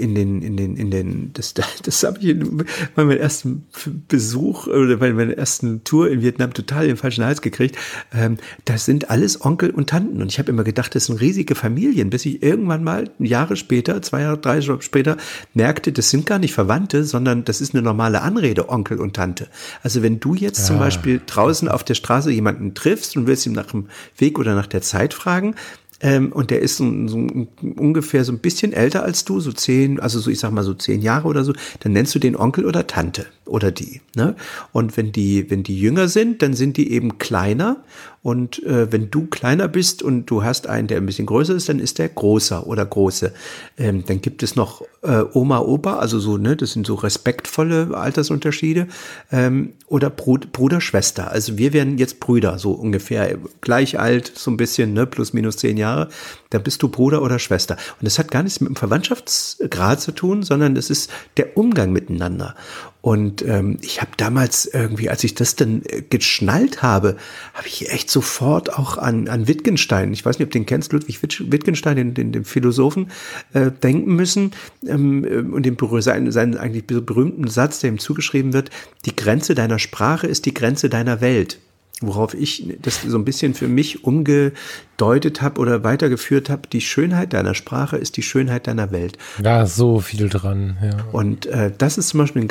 das habe ich bei meinem ersten Besuch oder bei meiner ersten Tour in Vietnam total den falschen Hals gekriegt. Das sind alles Onkel und Tanten und ich habe immer gedacht, das sind riesige Familien, bis ich irgendwann mal Jahre später, 2 Jahre, 3 Jahre später merkte, das sind gar nicht Verwandte, sondern das ist eine normale Anrede, Onkel und Tante. Also wenn du jetzt zum Beispiel draußen auf der Straße jemanden triffst und willst ihm nach dem Weg oder nach der Zeit fragen, und der ist so ungefähr so ein bisschen älter als du, so 10 Jahre oder so, dann nennst du den Onkel oder Tante oder die, ne? Und wenn die jünger sind, dann sind die eben kleiner. Und wenn du kleiner bist und du hast einen, der ein bisschen größer ist, dann ist der großer oder große. Dann gibt es noch Oma, Opa, also so, ne, das sind so respektvolle Altersunterschiede. Oder Bruder, Schwester. Also wir wären jetzt Brüder, so ungefähr gleich alt, so ein bisschen, ne, plus minus 10 Jahre. Dann bist du Bruder oder Schwester. Und das hat gar nichts mit dem Verwandtschaftsgrad zu tun, sondern das ist der Umgang miteinander. Und ich habe damals irgendwie, als ich das dann geschnallt habe ich echt sofort auch an Wittgenstein, ich weiß nicht, ob du den kennst, Ludwig Wittgenstein, den Philosophen, denken müssen und seinen eigentlich berühmten Satz, der ihm zugeschrieben wird, die Grenze deiner Sprache ist die Grenze deiner Welt. Worauf ich das so ein bisschen für mich umgedeutet habe oder weitergeführt habe, die Schönheit deiner Sprache ist die Schönheit deiner Welt. Ja, so viel dran. Ja. Und das ist zum Beispiel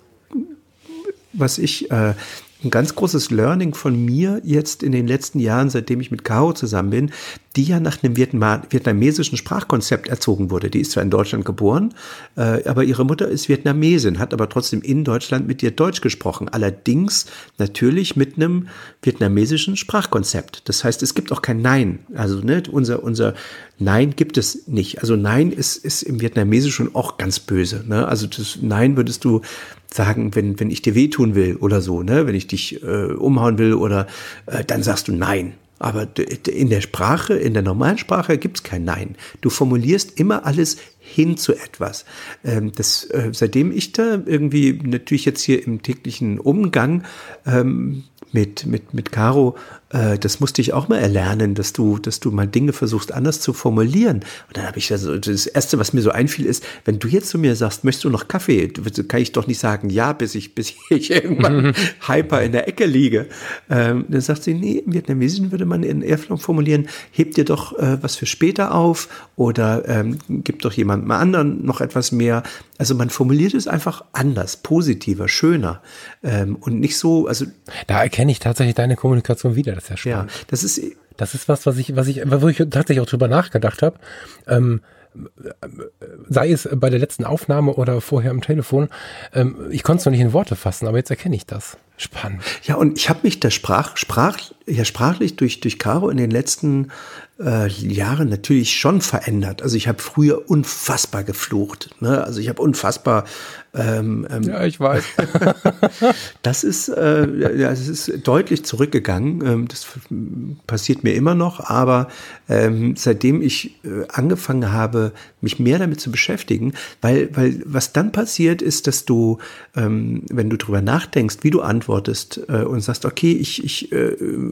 ein ganz großes Learning von mir jetzt in den letzten Jahren, seitdem ich mit Caro zusammen bin, die ja nach einem vietnamesischen Sprachkonzept erzogen wurde. Die ist zwar in Deutschland geboren, aber ihre Mutter ist Vietnamesin, hat aber trotzdem in Deutschland mit ihr Deutsch gesprochen. Allerdings natürlich mit einem vietnamesischen Sprachkonzept. Das heißt, es gibt auch kein Nein. Also ne, unser Nein gibt es nicht. Also Nein ist im Vietnamesischen auch ganz böse. Ne? Also das Nein würdest du sagen, wenn ich dir wehtun will oder so, ne, wenn ich dich umhauen will oder dann sagst du Nein. Aber in der normalen Sprache gibt's kein Nein. Du formulierst immer alles hin zu etwas. Seitdem ich da irgendwie natürlich jetzt hier im täglichen Umgang mit Caro, das musste ich auch mal erlernen, dass du mal Dinge versuchst anders zu formulieren. Und dann habe ich das Erste, was mir so einfiel, ist, wenn du jetzt zu mir sagst, möchtest du noch Kaffee, kann ich doch nicht sagen, ja, bis ich irgendwann hyper in der Ecke liege. Dann sagt sie, nee, im Vietnamesischen würde man in Ehrfurcht formulieren, heb dir doch was für später auf oder gib doch jemandem anderen noch etwas mehr. Also man formuliert es einfach anders, positiver, schöner und nicht so, also da erkenne ich tatsächlich deine Kommunikation wieder. Das ist ja spannend. Ja, das ist wo ich tatsächlich auch drüber nachgedacht habe. Sei es bei der letzten Aufnahme oder vorher am Telefon. Ich konnte es noch nicht in Worte fassen, aber jetzt erkenne ich das. Spannend. Ja, und ich habe mich da sprachlich durch Caro in den letzten Jahren natürlich schon verändert. Also ich habe früher unfassbar geflucht. Ne? Also ich habe unfassbar ja, ich weiß. Das ist deutlich zurückgegangen. Das passiert mir immer noch, aber seitdem ich angefangen habe, mich mehr damit zu beschäftigen, weil was dann passiert ist, dass du, wenn du drüber nachdenkst, wie du antwortest und sagst, okay, ich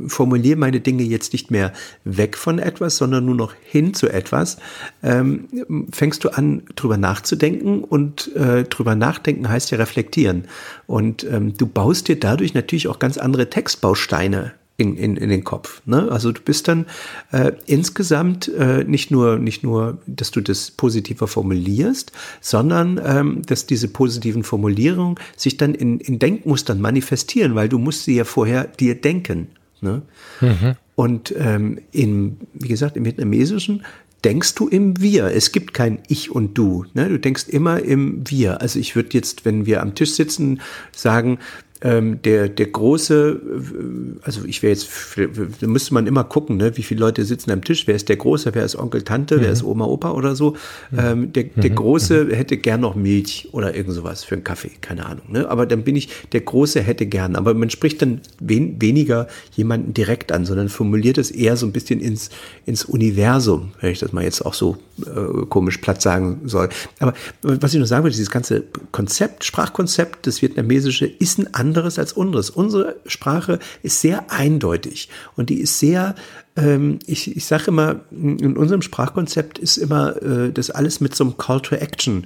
formuliere meine Dinge jetzt nicht mehr weg von etwas, sondern nur noch hin zu etwas, fängst du an, drüber nachzudenken, und drüber nachdenken heißt ja reflektieren. Und du baust dir dadurch natürlich auch ganz andere Textbausteine in den Kopf. Ne? Also du bist dann insgesamt nicht nur, dass du das positiver formulierst, sondern dass diese positiven Formulierungen sich dann in Denkmustern manifestieren, weil du musst sie ja vorher dir denken. Ne? Mhm. Und wie gesagt, im Vietnamesischen denkst du im Wir. Es gibt kein Ich und Du. Ne? Du denkst immer im Wir. Also ich würde jetzt, wenn wir am Tisch sitzen, sagen, der Große, also ich wäre jetzt, da müsste man immer gucken, ne, wie viele Leute sitzen am Tisch, wer ist der Große, wer ist Onkel, Tante, wer ist Oma, Opa oder so. Der Große hätte gern noch Milch oder irgend sowas für einen Kaffee, keine Ahnung. Ne? Aber dann bin ich, der Große hätte gern, aber man spricht dann weniger jemanden direkt an, sondern formuliert es eher so ein bisschen ins Universum, wenn ich das mal jetzt auch so komisch platt sagen soll. Aber was ich noch sagen will, dieses ganze Konzept, Sprachkonzept, das Vietnamesische, ist ein anderes als unseres. Unsere Sprache ist sehr eindeutig und die ist sehr, ich sage immer, in unserem Sprachkonzept ist immer das alles mit so einem Call to Action,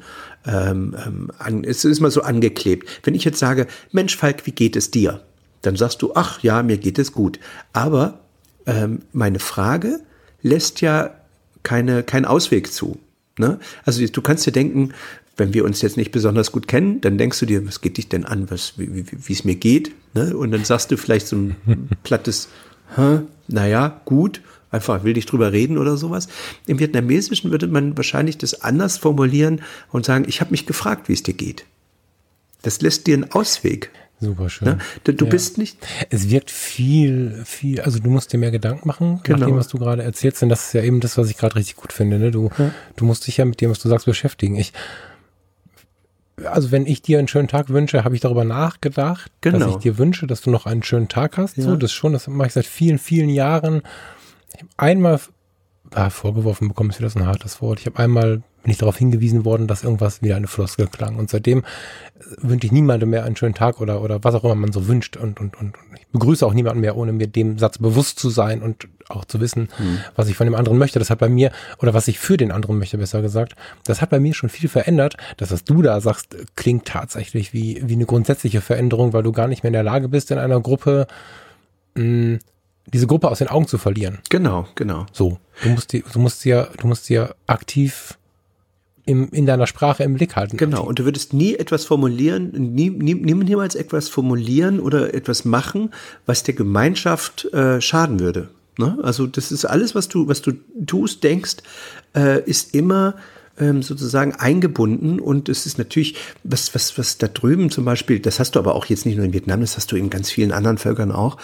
es ist mal so angeklebt. Wenn ich jetzt sage, Mensch Falk, wie geht es dir? Dann sagst du, ach ja, mir geht es gut. Aber meine Frage lässt ja keinen Ausweg zu. Ne? Also du kannst dir denken, wenn wir uns jetzt nicht besonders gut kennen, dann denkst du dir, was geht dich denn an, wie es mir geht? Ne? Und dann sagst du vielleicht so ein plattes, naja, gut, einfach will dich drüber reden oder sowas. Im Vietnamesischen würde man wahrscheinlich das anders formulieren und sagen, ich habe mich gefragt, wie es dir geht. Das lässt dir einen Ausweg. Super schön. Ne? Du bist nicht... Es wirkt viel, also du musst dir mehr Gedanken machen, nach dem, was du gerade erzählst. Und das ist ja eben das, was ich gerade richtig gut finde. Ne? Du musst dich ja mit dem, was du sagst, beschäftigen. Also wenn ich dir einen schönen Tag wünsche, habe ich darüber nachgedacht, dass ich dir wünsche, dass du noch einen schönen Tag hast. Ja. So, das mache ich seit vielen, vielen Jahren. Ich habe einmal vorgeworfen bekommen, ist wieder so ein hartes Wort. Bin ich darauf hingewiesen worden, dass irgendwas wieder eine Floskel klang. Und seitdem wünsche ich niemandem mehr einen schönen Tag oder was auch immer man so wünscht. Und ich begrüße auch niemanden mehr, ohne mir dem Satz bewusst zu sein und auch zu wissen, was ich von dem anderen möchte. Das hat bei mir, oder was ich für den anderen möchte, besser gesagt, das hat bei mir schon viel verändert. Das, was du da sagst, klingt tatsächlich wie eine grundsätzliche Veränderung, weil du gar nicht mehr in der Lage bist, in einer Gruppe diese Gruppe aus den Augen zu verlieren. Genau. So, du musst ja aktiv in deiner Sprache im Blick halten. Genau, und du würdest nie etwas formulieren, niemals etwas formulieren oder etwas machen, was der Gemeinschaft schaden würde. Ne? Also das ist alles, was du tust, denkst, ist immer sozusagen eingebunden, und es ist natürlich, was da drüben zum Beispiel, das hast du aber auch jetzt nicht nur in Vietnam, das hast du in ganz vielen anderen Völkern auch,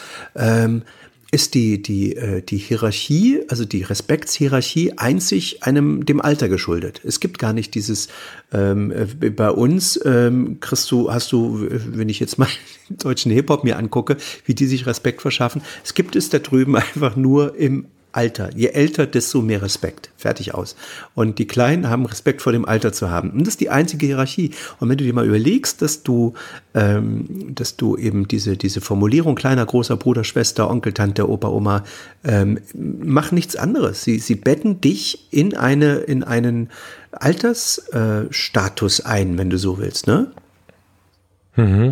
ist die Hierarchie, also die Respektshierarchie, einzig dem Alter geschuldet. Es gibt gar nicht dieses, bei uns hast du, wenn ich jetzt mal den deutschen Hip-Hop mir angucke, wie die sich Respekt verschaffen, es gibt es da drüben einfach nur im Alter. Je älter, desto mehr Respekt. Fertig aus. Und die Kleinen haben Respekt vor dem Alter zu haben. Und das ist die einzige Hierarchie. Und wenn du dir mal überlegst, dass du eben diese Formulierung kleiner, großer Bruder, Schwester, Onkel, Tante, Opa, Oma, mach nichts anderes. Sie betten dich in einen Altersstatus ein, wenn du so willst, ne? Mhm.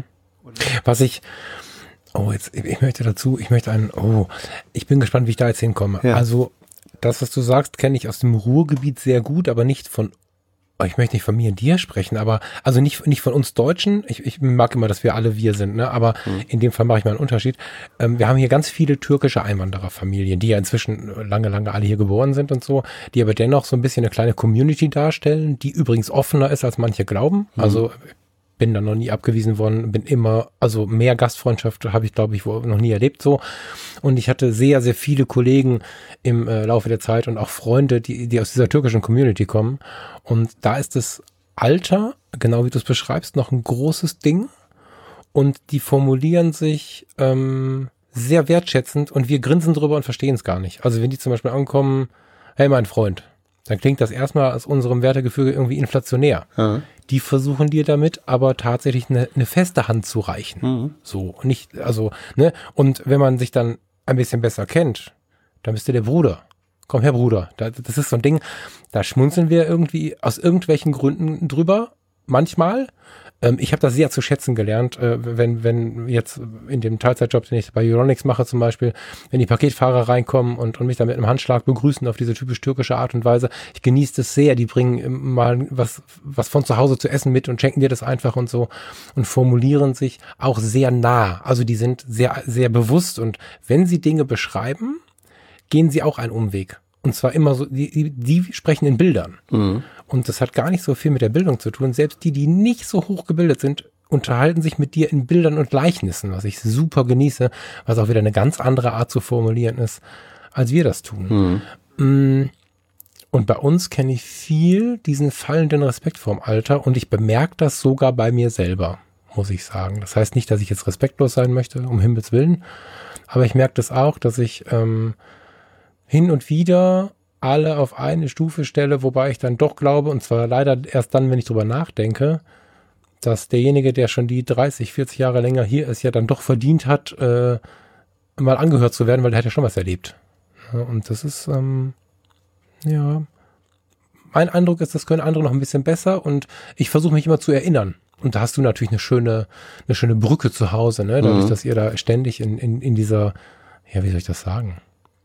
Ich bin gespannt, wie ich da jetzt hinkomme. Ja. Also, das, was du sagst, kenne ich aus dem Ruhrgebiet sehr gut, aber nicht ich möchte nicht von mir und dir sprechen, aber, also nicht von uns Deutschen. Ich mag immer, dass wir alle wir sind, ne, aber in dem Fall mache ich mal einen Unterschied. Wir haben hier ganz viele türkische Einwandererfamilien, die ja inzwischen lange alle hier geboren sind und so, die aber dennoch so ein bisschen eine kleine Community darstellen, die übrigens offener ist, als manche glauben. Also, bin da noch nie abgewiesen worden, bin immer, also mehr Gastfreundschaft habe ich, glaube ich, noch nie erlebt so. Und ich hatte sehr, sehr viele Kollegen im Laufe der Zeit und auch Freunde, die aus dieser türkischen Community kommen. Und da ist das Alter, genau wie du es beschreibst, noch ein großes Ding. Und die formulieren sich sehr wertschätzend und wir grinsen drüber und verstehen es gar nicht. Also wenn die zum Beispiel ankommen, hey mein Freund, dann klingt das erstmal aus unserem Wertegefüge irgendwie inflationär. Ja. Die versuchen dir damit aber tatsächlich eine feste Hand zu reichen. So, nicht, also, ne, und wenn man sich dann ein bisschen besser kennt, dann bist du der Bruder. Komm her, Bruder. Das ist so ein Ding, da schmunzeln wir irgendwie aus irgendwelchen Gründen drüber, manchmal. Ich habe das sehr zu schätzen gelernt, wenn jetzt in dem Teilzeitjob, den ich bei Euronics mache zum Beispiel, wenn die Paketfahrer reinkommen und mich dann mit einem Handschlag begrüßen auf diese typisch türkische Art und Weise. Ich genieße das sehr. Die bringen mal was von zu Hause zu essen mit und schenken dir das einfach und so und formulieren sich auch sehr nah. Also die sind sehr, sehr bewusst und wenn sie Dinge beschreiben, gehen sie auch einen Umweg. Und zwar immer so, die sprechen in Bildern. Mhm. Und das hat gar nicht so viel mit der Bildung zu tun. Selbst die nicht so hoch gebildet sind, unterhalten sich mit dir in Bildern und Gleichnissen, was ich super genieße, was auch wieder eine ganz andere Art zu formulieren ist, als wir das tun. Mhm. Und bei uns kenne ich viel diesen fallenden Respekt vorm Alter und ich bemerke das sogar bei mir selber, muss ich sagen. Das heißt nicht, dass ich jetzt respektlos sein möchte, um Himmels Willen, aber ich merke das auch, dass ich hin und wieder alle auf eine Stufe stelle, wobei ich dann doch glaube, und zwar leider erst dann, wenn ich drüber nachdenke, dass derjenige, der schon die 30, 40 Jahre länger hier ist, ja dann doch verdient hat, mal angehört zu werden, weil der hat ja schon was erlebt. Ja, und das ist, ja, mein Eindruck ist, das können andere noch ein bisschen besser und ich versuche mich immer zu erinnern. Und da hast du natürlich eine schöne Brücke zu Hause, ne? Dadurch, dass ihr da ständig in dieser, ja, wie soll ich das sagen?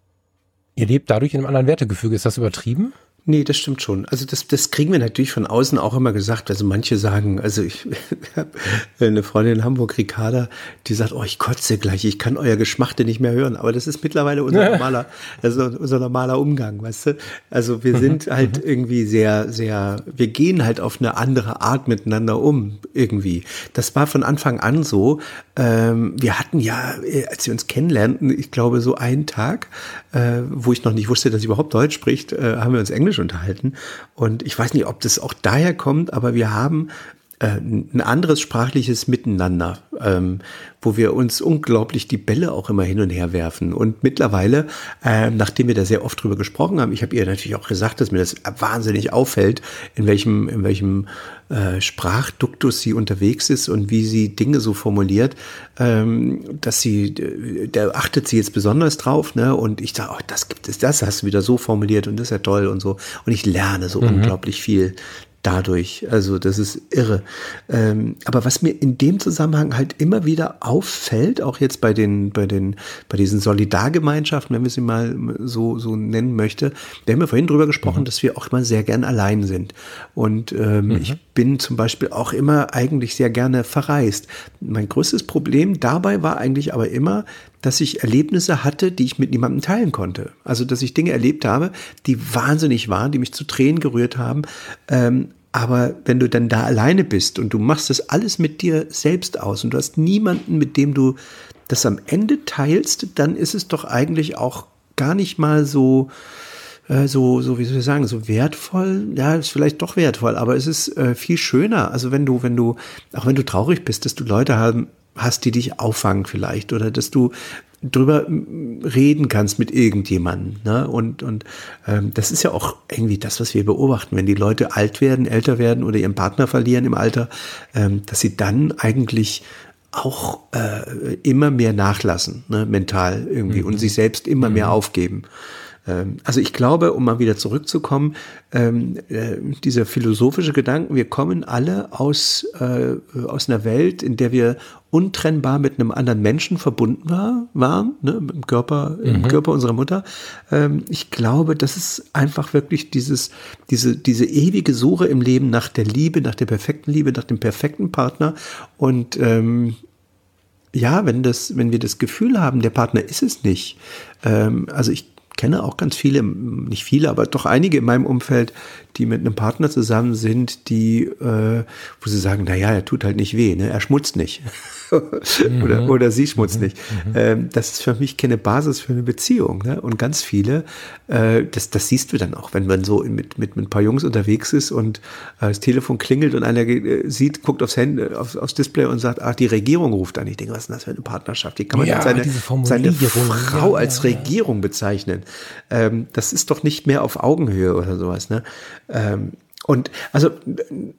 Ihr lebt dadurch in einem anderen Wertegefüge. Ist das übertrieben? Nee, das stimmt schon. Also das kriegen wir natürlich von außen auch immer gesagt. Also manche sagen, also ich habe eine Freundin in Hamburg, Ricarda, die sagt, oh, ich kotze gleich, ich kann euer Geschmachte nicht mehr hören. Aber das ist mittlerweile unser normaler Umgang, weißt du? Also wir sind halt irgendwie sehr, sehr, wir gehen halt auf eine andere Art miteinander um irgendwie. Das war von Anfang an so. Wir hatten ja, als wir uns kennenlernten, ich glaube so einen Tag, wo ich noch nicht wusste, dass sie überhaupt Deutsch spricht, haben wir uns Englisch unterhalten. Und ich weiß nicht, ob das auch daher kommt, aber wir haben ein anderes sprachliches Miteinander, wo wir uns unglaublich die Bälle auch immer hin und her werfen. Und mittlerweile, nachdem wir da sehr oft drüber gesprochen haben, ich habe ihr natürlich auch gesagt, dass mir das wahnsinnig auffällt, in welchem Sprachduktus sie unterwegs ist und wie sie Dinge so formuliert, dass da achtet sie jetzt besonders drauf, ne? Und ich sage, oh, das hast du wieder so formuliert und das ist ja toll und so. Und ich lerne so unglaublich viel dadurch. Also das ist irre. Aber was mir in dem Zusammenhang halt immer wieder auffällt, auch jetzt bei diesen Solidargemeinschaften, wenn wir sie mal so nennen möchte, wir haben ja vorhin drüber gesprochen, dass wir auch immer sehr gern allein sind. Und ich bin zum Beispiel auch immer eigentlich sehr gerne verreist. Mein größtes Problem dabei war eigentlich aber immer, dass ich Erlebnisse hatte, die ich mit niemandem teilen konnte. Also, dass ich Dinge erlebt habe, die wahnsinnig waren, die mich zu Tränen gerührt haben. Aber wenn du dann da alleine bist und du machst das alles mit dir selbst aus und du hast niemanden, mit dem du das am Ende teilst, dann ist es doch eigentlich auch gar nicht mal so wie soll ich sagen, so wertvoll. Ja, ist vielleicht doch wertvoll, aber es ist viel schöner. Also wenn du traurig bist, dass du Leute hast, die dich auffangen vielleicht oder dass du drüber reden kannst mit irgendjemandem, ne? Und das ist ja auch irgendwie das, was wir beobachten, wenn die Leute alt werden, älter werden oder ihren Partner verlieren im Alter, dass sie dann eigentlich auch immer mehr nachlassen, ne? Mental irgendwie und sich selbst immer mehr aufgeben. Also ich glaube, um mal wieder zurückzukommen, dieser philosophische Gedanke, wir kommen alle aus einer Welt, in der wir untrennbar mit einem anderen Menschen verbunden waren, ne, im Körper unserer Mutter. Ich glaube, das ist einfach wirklich diese ewige Suche im Leben nach der Liebe, nach der perfekten Liebe, nach dem perfekten Partner. Und ja, wenn wir das Gefühl haben, der Partner ist es nicht. Also ich kenne auch ganz viele, nicht viele, aber doch einige in meinem Umfeld, die mit einem Partner zusammen sind, wo sie sagen, naja, er tut halt nicht weh, ne? Er schmutzt nicht. oder sie schmutzt nicht. Das ist für mich keine Basis für eine Beziehung. Ne? Und ganz viele, das siehst du dann auch, wenn man so mit ein paar Jungs unterwegs ist und das Telefon klingelt und einer guckt aufs Display und sagt, ach, die Regierung ruft an. Ich denke, was ist denn das für eine Partnerschaft? Wie kann man seine Frau als Regierung bezeichnen? Das ist doch nicht mehr auf Augenhöhe oder sowas. Ne? Und also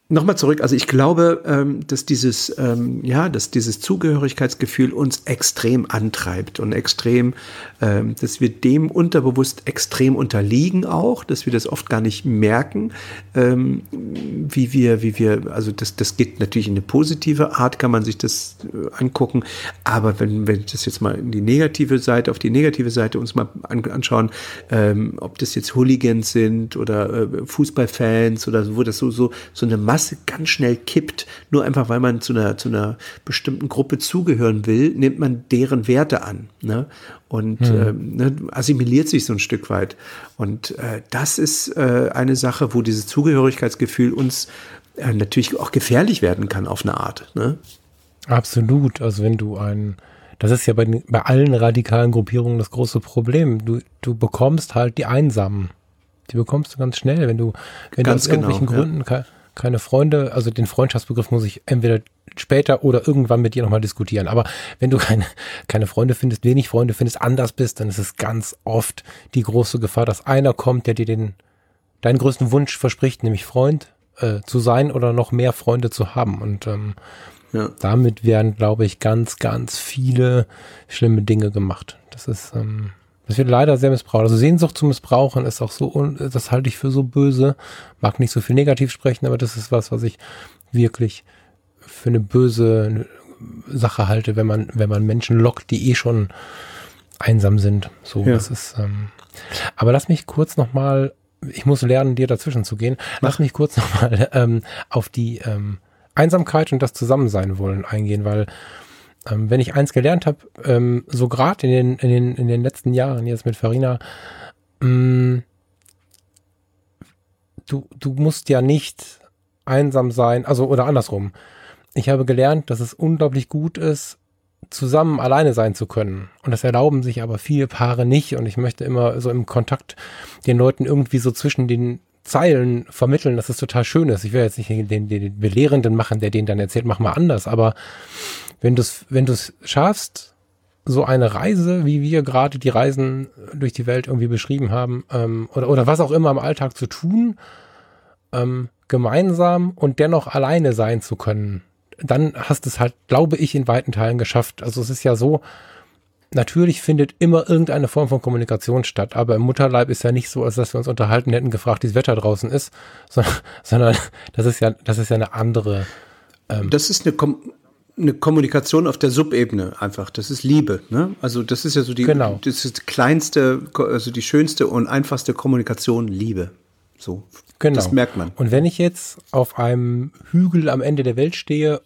Nochmal zurück, also ich glaube, dass dieses Zugehörigkeitsgefühl uns extrem antreibt und extrem, dass wir dem unterbewusst extrem unterliegen auch, dass wir das oft gar nicht merken, wie wir, also das geht natürlich in eine positive Art, kann man sich das angucken, aber wenn wir das jetzt mal auf die negative Seite uns mal anschauen, ob das jetzt Hooligans sind oder Fußballfans oder so, wo das so eine Masse ganz schnell kippt, nur einfach, weil man zu einer bestimmten Gruppe zugehören will, nimmt man deren Werte an, ne? Und assimiliert sich so ein Stück weit. Und das ist eine Sache, wo dieses Zugehörigkeitsgefühl uns natürlich auch gefährlich werden kann auf eine Art, ne? Absolut. Also wenn du das ist ja bei allen radikalen Gruppierungen das große Problem. Du bekommst halt die Einsamen. Die bekommst du ganz schnell, wenn du aus irgendwelchen Gründen keine Freunde, also den Freundschaftsbegriff muss ich entweder später oder irgendwann mit dir nochmal diskutieren. Aber wenn du keine Freunde findest, wenig Freunde findest, anders bist, dann ist es ganz oft die große Gefahr, dass einer kommt, der dir deinen größten Wunsch verspricht, nämlich Freund zu sein oder noch mehr Freunde zu haben. Und damit werden, glaube ich, ganz, ganz viele schlimme Dinge gemacht. Das wird leider sehr missbraucht. Also Sehnsucht zu missbrauchen ist auch das halte ich für so böse. Mag nicht so viel negativ sprechen, aber das ist was ich wirklich für eine böse Sache halte, wenn man Menschen lockt, die schon einsam sind. So, das ist, aber lass mich kurz nochmal, ich muss lernen, dir dazwischen zu gehen. Lass mich kurz nochmal auf die Einsamkeit und das Zusammensein wollen eingehen, weil wenn ich eins gelernt habe, so gerade in den letzten Jahren jetzt mit Farina, du musst ja nicht einsam sein, also oder andersrum. Ich habe gelernt, dass es unglaublich gut ist, zusammen alleine sein zu können. Und das erlauben sich aber viele Paare nicht. Und ich möchte immer so im Kontakt den Leuten irgendwie so zwischen den Zeilen vermitteln, dass es total schön ist. Ich will jetzt nicht den Belehrenden machen, der denen dann erzählt, mach mal anders, aber wenn du es schaffst, so eine Reise, wie wir gerade die Reisen durch die Welt irgendwie beschrieben haben, oder was auch immer im Alltag zu tun, gemeinsam und dennoch alleine sein zu können, dann hast du es halt, glaube ich, in weiten Teilen geschafft. Also es ist ja so, natürlich findet immer irgendeine Form von Kommunikation statt, aber im Mutterleib ist ja nicht so, als dass wir uns unterhalten hätten, gefragt, wie das Wetter draußen ist, sondern das ist ja eine andere. Das ist eine Kommunikation auf der Subebene einfach. Das ist Liebe, ne? Also das ist ja so das ist die kleinste, also die schönste und einfachste Kommunikation, Liebe. So. Genau. Das merkt man. Und wenn ich jetzt auf einem Hügel am Ende der Welt stehe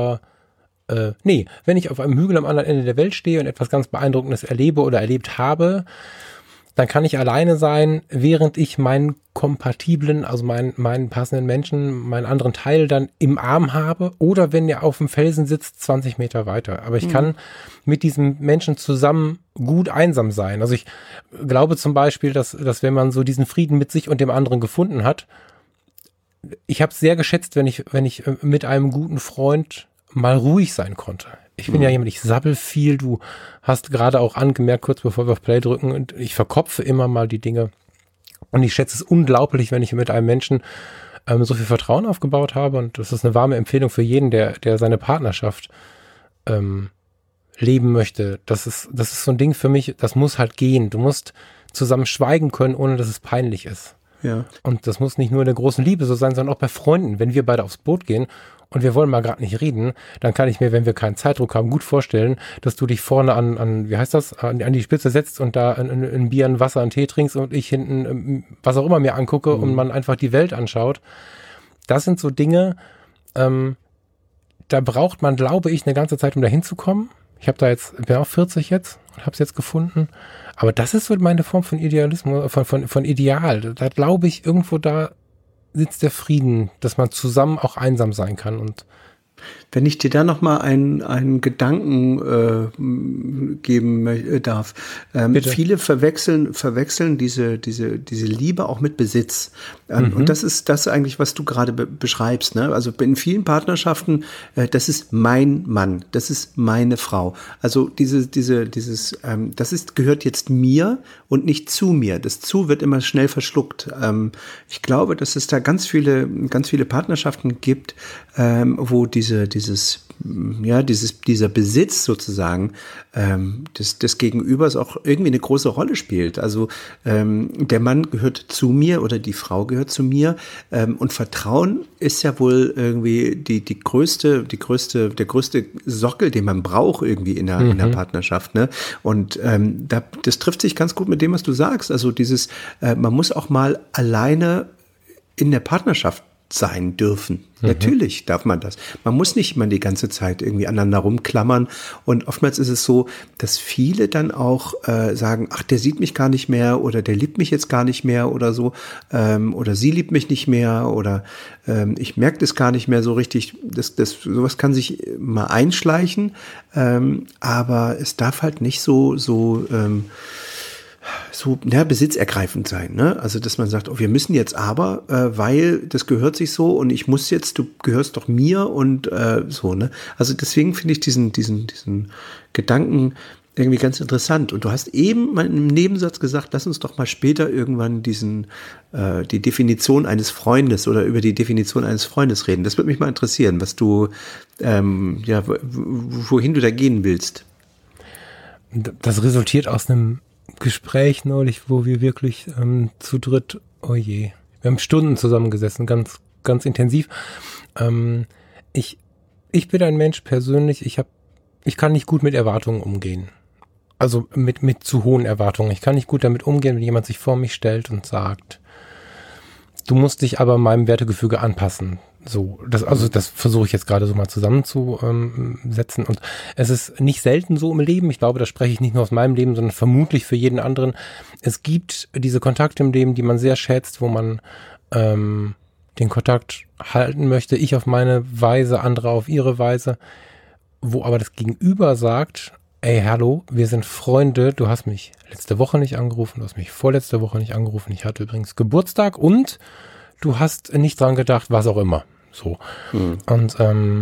wenn ich auf einem Hügel am anderen Ende der Welt stehe und etwas ganz Beeindruckendes erlebe oder erlebt habe, dann kann ich alleine sein, während ich meinen kompatiblen, also meinen passenden Menschen, meinen anderen Teil dann im Arm habe oder wenn er auf dem Felsen sitzt, 20 Meter weiter. Aber ich kann mit diesem Menschen zusammen gut einsam sein. Also ich glaube zum Beispiel, dass wenn man so diesen Frieden mit sich und dem anderen gefunden hat, ich habe es sehr geschätzt, wenn ich mit einem guten Freund mal ruhig sein konnte. Ich bin ja jemand, ich sabbel viel. Du hast gerade auch angemerkt, kurz bevor wir auf Play drücken, und ich verkopfe immer mal die Dinge. Und ich schätze es unglaublich, wenn ich mit einem Menschen so viel Vertrauen aufgebaut habe. Und das ist eine warme Empfehlung für jeden, der seine Partnerschaft leben möchte. Das ist so ein Ding für mich, das muss halt gehen. Du musst zusammen schweigen können, ohne dass es peinlich ist. Ja. Und das muss nicht nur in der großen Liebe so sein, sondern auch bei Freunden. Wenn wir beide aufs Boot gehen und wir wollen mal gerade nicht reden, dann kann ich mir, wenn wir keinen Zeitdruck haben, gut vorstellen, dass du dich vorne an wie heißt das, an die Spitze setzt und da ein Bier, ein Wasser, einen Tee trinkst und ich hinten was auch immer mir angucke und man einfach die Welt anschaut. Das sind so Dinge, da braucht man, glaube ich, eine ganze Zeit, um da hinzukommen. Ich bin auch 40 jetzt und habe es jetzt gefunden. Aber das ist so meine Form von Idealismus, von Ideal. Da glaube ich, irgendwo da sitzt der Frieden, dass man zusammen auch einsam sein kann. Und Wenn ich dir da noch mal einen Gedanken geben darf. Viele verwechseln diese Liebe auch mit Besitz. Und das ist eigentlich, was du gerade beschreibst. Ne? Also in vielen Partnerschaften, das ist mein Mann, das ist meine Frau. Also gehört jetzt mir und nicht zu mir. Das zu wird immer schnell verschluckt. Ich glaube, dass es da ganz viele Partnerschaften gibt, wo dieser Besitz sozusagen des Gegenübers auch irgendwie eine große Rolle spielt. Also der Mann gehört zu mir oder die Frau gehört zu mir, und Vertrauen ist ja wohl irgendwie der größte Sockel, den man braucht irgendwie in der Partnerschaft. Ne? Und das trifft sich ganz gut mit dem, was du sagst. Also man muss auch mal alleine in der Partnerschaft sein dürfen. Natürlich darf man das. Man muss nicht immer die ganze Zeit irgendwie aneinander rumklammern. Und oftmals ist es so, dass viele dann auch sagen, ach, der sieht mich gar nicht mehr oder der liebt mich jetzt gar nicht mehr oder so. Oder sie liebt mich nicht mehr oder ich merke das gar nicht mehr so richtig. Sowas kann sich mal einschleichen, aber es darf halt nicht so besitzergreifend sein, ne? Also, dass man sagt, oh, wir müssen jetzt aber, weil das gehört sich so und ich muss jetzt, du gehörst doch mir und so, ne? Also deswegen finde ich diesen Gedanken irgendwie ganz interessant. Und du hast eben mal im Nebensatz gesagt, lass uns doch mal später irgendwann die Definition eines Freundes oder über die Definition eines Freundes reden. Das würde mich mal interessieren, was du, wohin du da gehen willst. Das resultiert aus einem Gespräch neulich, wo wir wirklich zu dritt, oh je, wir haben Stunden zusammengesessen, ganz, ganz intensiv. Ich bin ein Mensch persönlich, ich kann nicht gut mit Erwartungen umgehen. Also mit zu hohen Erwartungen. Ich kann nicht gut damit umgehen, wenn jemand sich vor mich stellt und sagt, du musst dich aber meinem Wertegefüge anpassen. So, das versuche ich jetzt gerade so mal zusammenzusetzen. Und es ist nicht selten so im Leben. Ich glaube, da spreche ich nicht nur aus meinem Leben, sondern vermutlich für jeden anderen. Es gibt diese Kontakte im Leben, die man sehr schätzt, wo man den Kontakt halten möchte. Ich auf meine Weise, andere auf ihre Weise. Wo aber das Gegenüber sagt, ey, hallo, wir sind Freunde. Du hast mich letzte Woche nicht angerufen, du hast mich vorletzte Woche nicht angerufen. Ich hatte übrigens Geburtstag und du hast nicht dran gedacht, was auch immer. So. Und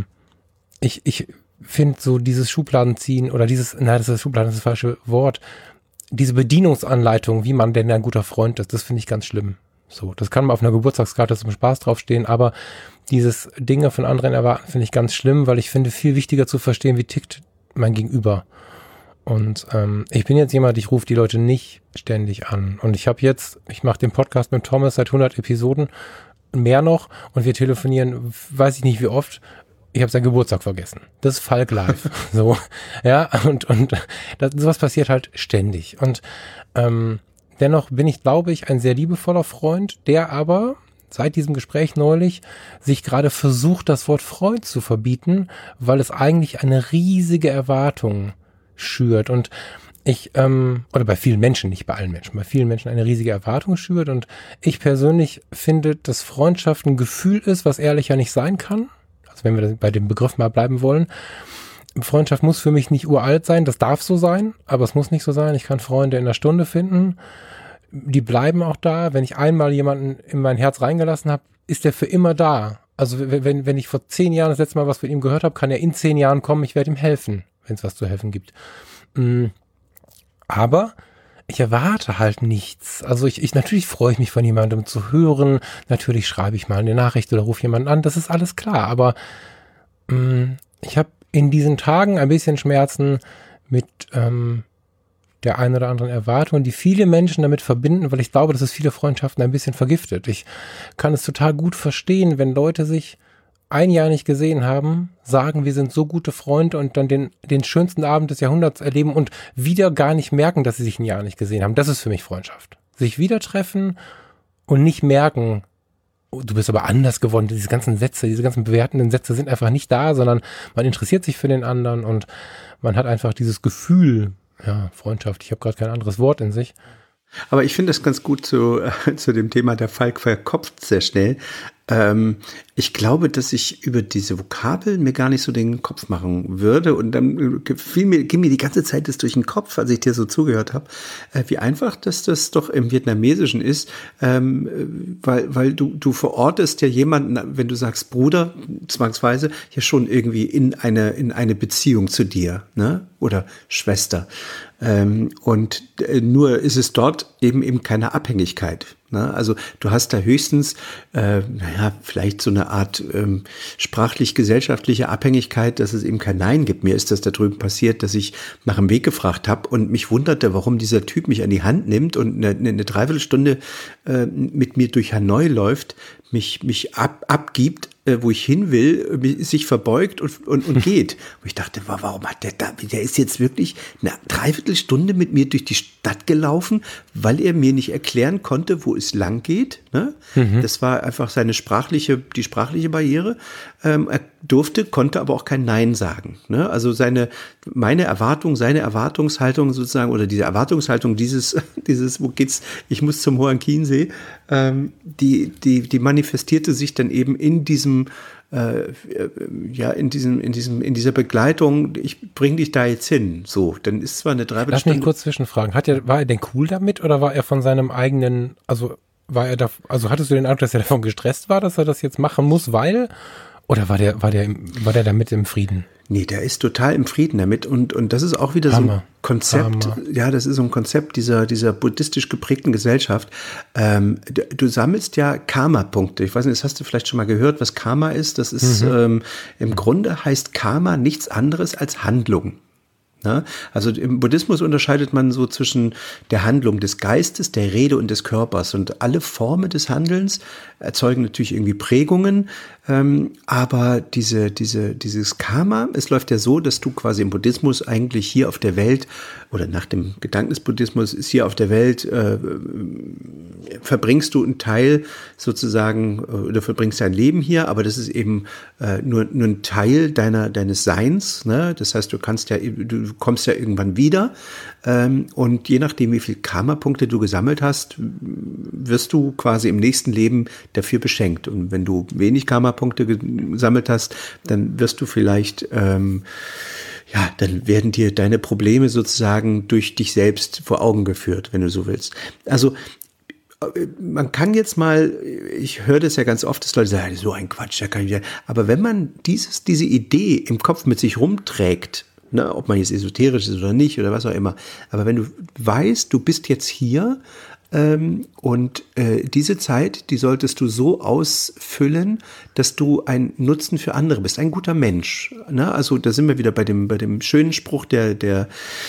ich finde so dieses Schubladenziehen oder das ist Schubladen, das ist das falsche Wort. Diese Bedienungsanleitung, wie man denn ein guter Freund ist, das finde ich ganz schlimm. So, das kann mal auf einer Geburtstagskarte zum Spaß draufstehen, aber dieses Dinge von anderen erwarten, finde ich ganz schlimm, weil ich finde, viel wichtiger zu verstehen, wie tickt mein Gegenüber. Und ich bin jetzt jemand, ich rufe die Leute nicht ständig an. Und ich mache den Podcast mit Thomas seit 100 Episoden, mehr noch, und wir telefonieren, weiß ich nicht wie oft. Ich habe seinen Geburtstag vergessen. Das ist Falk live. So, ja, und sowas passiert halt ständig. Und dennoch bin ich, glaube ich, ein sehr liebevoller Freund, der aber seit diesem Gespräch neulich sich gerade versucht, das Wort Freund zu verbieten, weil es eigentlich eine riesige Erwartung schürt und oder bei vielen Menschen, nicht bei allen Menschen, bei vielen Menschen eine riesige Erwartung schürt, und ich persönlich finde, dass Freundschaft ein Gefühl ist, was ehrlicher nicht sein kann. Also wenn wir bei dem Begriff mal bleiben wollen. Freundschaft muss für mich nicht uralt sein, das darf so sein, aber es muss nicht so sein. Ich kann Freunde in einer Stunde finden, die bleiben auch da. Wenn ich einmal jemanden in mein Herz reingelassen habe, ist der für immer da. Also wenn ich vor 10 Jahren das letzte Mal was von ihm gehört habe, kann er in 10 Jahren kommen, ich werde ihm helfen, wenn es was zu helfen gibt. Aber ich erwarte halt nichts. Also natürlich freue ich mich von jemandem zu hören. Natürlich schreibe ich mal eine Nachricht oder rufe jemanden an. Das ist alles klar. Aber ich habe in diesen Tagen ein bisschen Schmerzen mit der einen oder anderen Erwartung, die viele Menschen damit verbinden, weil ich glaube, dass es viele Freundschaften ein bisschen vergiftet. Ich kann es total gut verstehen, wenn Leute sich ein Jahr nicht gesehen haben, sagen, wir sind so gute Freunde, und dann den schönsten Abend des Jahrhunderts erleben und wieder gar nicht merken, dass sie sich ein Jahr nicht gesehen haben. Das ist für mich Freundschaft. Sich wieder treffen und nicht merken, oh, du bist aber anders geworden. Diese ganzen Sätze, diese ganzen bewertenden Sätze sind einfach nicht da, sondern man interessiert sich für den anderen und man hat einfach dieses Gefühl, ja, Freundschaft, ich habe gerade kein anderes Wort in sich. Aber ich finde das ganz gut zu dem Thema, der Falk verkopft sehr schnell. Ich glaube, dass ich über diese Vokabeln mir gar nicht so den Kopf machen würde. Und dann ging mir die ganze Zeit das durch den Kopf, als ich dir so zugehört habe, wie einfach dass das doch im Vietnamesischen ist, weil du verortest ja jemanden, wenn du sagst Bruder, zwangsweise, ja schon irgendwie in eine Beziehung zu dir, ne? Oder Schwester. Und nur ist es dort eben keine Abhängigkeit. Ne? Also du hast da höchstens, vielleicht so eine Art sprachlich-gesellschaftliche Abhängigkeit, dass es eben kein Nein gibt. Mir ist das da drüben passiert, dass ich nach dem Weg gefragt habe und mich wunderte, warum dieser Typ mich an die Hand nimmt und eine Dreiviertelstunde mit mir durch Hanoi läuft, mich abgibt, wo ich hin will, sich verbeugt und geht. Und ich dachte, warum hat der ist jetzt wirklich eine Dreiviertelstunde mit mir durch die Stadt gelaufen, weil er mir nicht erklären konnte, wo es lang geht. Ne? Das war einfach die sprachliche Barriere. Er konnte aber auch kein Nein sagen. Ne? Also seine Erwartungshaltung sozusagen, oder diese Erwartungshaltung dieses, wo geht's, ich muss zum Hohen Chiemsee, die manifestierte sich dann eben in diesem, in dieser Begleitung, ich bring dich da jetzt hin. So, dann ist zwar eine Dreiviertelstunde. Lass mich kurz zwischenfragen. War er denn cool damit oder war er von seinem eigenen, hattest du den Eindruck, dass er davon gestresst war, dass er das jetzt machen muss, oder war der damit im Frieden? Nee, der ist total im Frieden damit und das ist auch wieder Hammer. So ein Konzept, ja, das ist so ein Konzept dieser buddhistisch geprägten Gesellschaft. Du sammelst ja Karma-Punkte. Ich weiß nicht, das hast du vielleicht schon mal gehört, was Karma ist. Das ist, im Grunde heißt Karma nichts anderes als Handlung. Ja, also im Buddhismus unterscheidet man so zwischen der Handlung des Geistes, der Rede und des Körpers. Und alle Formen des Handelns erzeugen natürlich irgendwie Prägungen. Aber dieses Karma, es läuft ja so, dass du quasi im Buddhismus eigentlich hier auf der Welt oder nach dem Gedanken des Buddhismus ist hier auf der Welt, verbringst du einen Teil sozusagen oder verbringst dein Leben hier, aber das ist eben nur ein Teil deines Seins. Ne? Das heißt, du kommst ja irgendwann wieder und je nachdem, wie viel Karma-Punkte du gesammelt hast, wirst du quasi im nächsten Leben dafür beschenkt. Und wenn du wenig Karma-Punkte gesammelt hast, dann wirst du vielleicht dann werden dir deine Probleme sozusagen durch dich selbst vor Augen geführt, wenn du so willst. Also man kann jetzt mal, ich höre das ja ganz oft, dass Leute sagen, so ein Quatsch, da kann ich ja. Aber wenn man diese Idee im Kopf mit sich rumträgt, ne, ob man jetzt esoterisch ist oder nicht oder was auch immer, aber wenn du weißt, du bist jetzt hier und diese Zeit, die solltest du so ausfüllen, dass du ein Nutzen für andere bist, ein guter Mensch. Ne? Also da sind wir wieder bei dem schönen Spruch wie